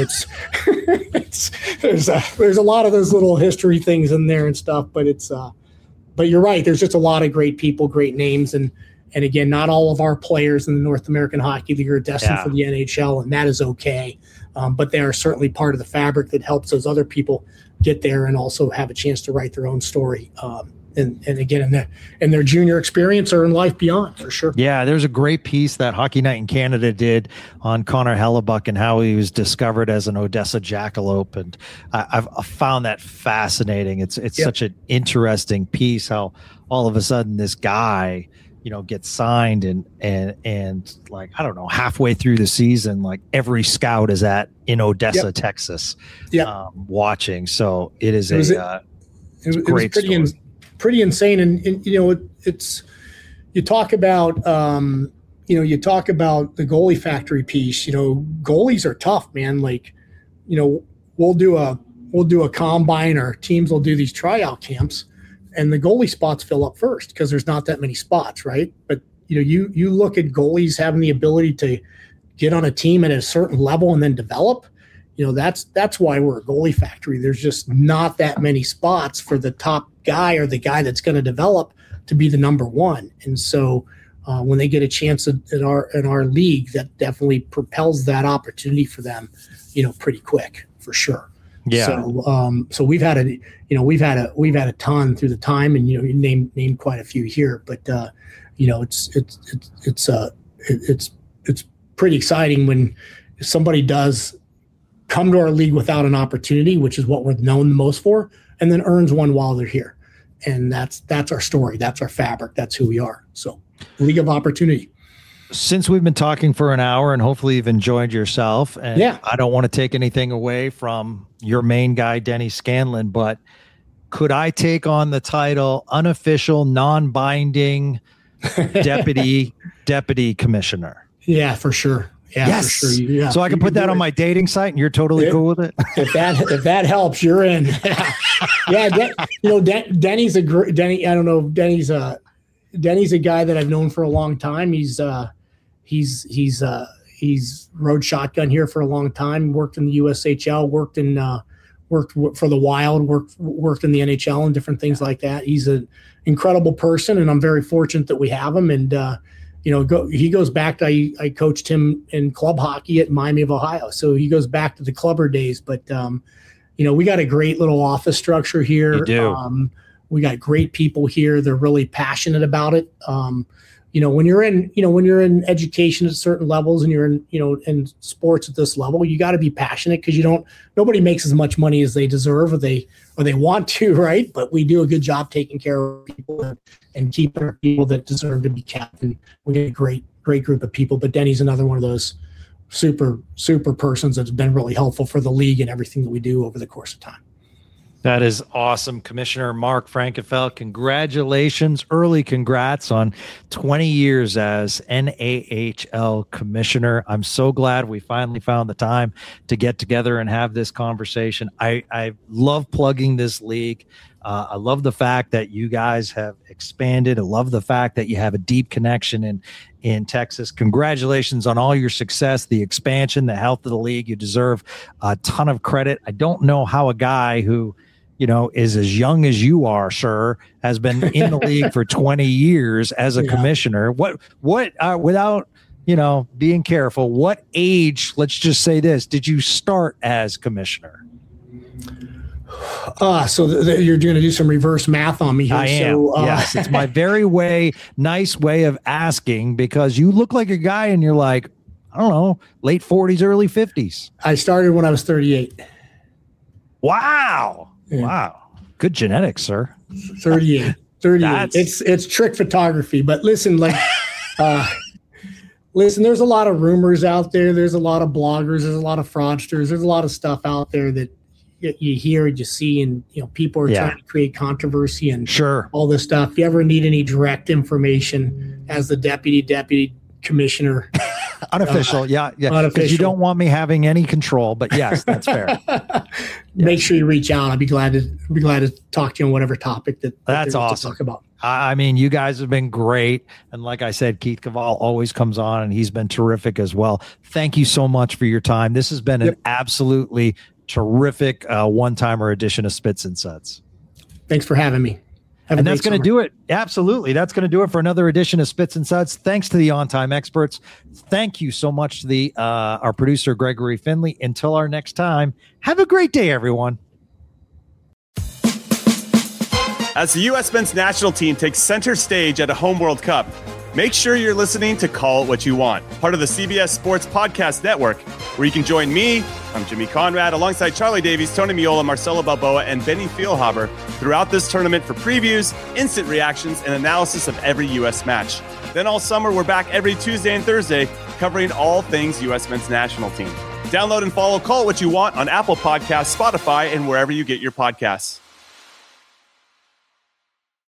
So, there's a lot of those little history things in there and stuff, but but you're right. There's just a lot of great people, great names. And again, not all of our players in the North American Hockey League are destined for the NHL, and that is okay. But they are certainly part of the fabric that helps those other people get there and also have a chance to write their own story. And again, in their junior experience or in life beyond, for sure. Yeah, there's a great piece that Hockey Night in Canada did on Connor Hellebuyck and how he was discovered as an Odessa Jackalope, and I've found that fascinating. It's such an interesting piece how all of a sudden this guy, gets signed and like, I don't know, halfway through the season, like every scout is in Odessa, Texas, watching. So it is great story. Pretty insane. And it's, you talk about the goalie factory piece. Goalies are tough, man. Like we'll do a combine, or teams will do these tryout camps, and the goalie spots fill up first because there's not that many spots, right? But you look at goalies having the ability to get on a team at a certain level and then develop. That's why we're a goalie factory. There's just not that many spots for the top guy or the guy that's going to develop to be the number one. And so when they get a chance in our league, that definitely propels that opportunity for them, pretty quick for sure. Yeah. So we've had a ton through the time, and you name quite a few here, but it's pretty exciting when somebody does come to our league without an opportunity, which is what we're known the most for, and then earns one while they're here. And that's our story. That's our fabric. That's who we are. So league of opportunity. Since we've been talking for an hour, and hopefully you've enjoyed yourself, and I don't want to take anything away from your main guy, Denny Scanlon, but could I take on the title unofficial, non-binding deputy commissioner? Yeah, for sure. Yeah, yes. For sure. Yeah. So I can put that on my dating site, and you're totally cool with it. If that helps, you're in. Denny's a great Denny. I don't know. Denny's a guy that I've known for a long time. He's rode shotgun here for a long time. Worked in the USHL. Worked for the Wild. Worked in the NHL and different things like that. He's an incredible person, and I'm very fortunate that we have him. And he goes back to I coached him in club hockey at Miami of Ohio, so he goes back to the clubber days. But we got a great little office structure here. You do. We got great people here. They're really passionate about it. When you're in education at certain levels, and you're in sports at this level, you got to be passionate, because nobody makes as much money as they deserve or they want to, right? But we do a good job taking care of people and keeping people that deserve to be kept. And we get a great group of people. But Denny's another one of those super persons that's been really helpful for the league and everything that we do over the course of time. That is awesome. Commissioner Mark Frankenfeld, congratulations. Early congrats on 20 years as NAHL commissioner. I'm so glad we finally found the time to get together and have this conversation. I love plugging this league. I love the fact that you guys have expanded. I love the fact that you have a deep connection in Texas. Congratulations on all your success, the expansion, the health of the league. You deserve a ton of credit. I don't know how a guy who is as young as you are, sir, has been in the league for 20 years as a commissioner. What without, being careful, what age, let's just say this, did you start as commissioner? So you're going to do some reverse math on me here. I am. Yes, it's my very nice way of asking, because you look like a guy and you're like, I don't know, late 40s, early 50s. I started when I was 38. Wow. Yeah. Wow. Good genetics, sir. 38. It's trick photography. But listen, there's a lot of rumors out there. There's a lot of bloggers. There's a lot of fraudsters. There's a lot of stuff out there that you hear and you see, and people are trying to create controversy and all this stuff. If you ever need any direct information as the deputy commissioner, unofficial, because you don't want me having any control. But yes, that's fair. Make sure you reach out. I'd be glad to talk to you on whatever topic that's awesome to talk about. I mean, you guys have been great, and like I said, Keith Caval always comes on, and he's been terrific as well. Thank you so much for your time. This has been an absolutely terrific one-timer edition of Spits and Suds. Thanks for having me. And that's going to do it. Absolutely. That's going to do it for another edition of Spits and Suds. Thanks to the On-Time experts. Thank you so much to our producer, Gregory Finley. Until our next time, have a great day, everyone. As the U.S. men's national team takes center stage at a home World Cup, make sure you're listening to Call It What You Want, part of the CBS Sports Podcast Network, where you can join me, I'm Jimmy Conrad, alongside Charlie Davies, Tony Miola, Marcelo Balboa, and Benny Feilhaber throughout this tournament for previews, instant reactions, and analysis of every U.S. match. Then all summer, we're back every Tuesday and Thursday, covering all things U.S. men's national team. Download and follow Call It What You Want on Apple Podcasts, Spotify, and wherever you get your podcasts.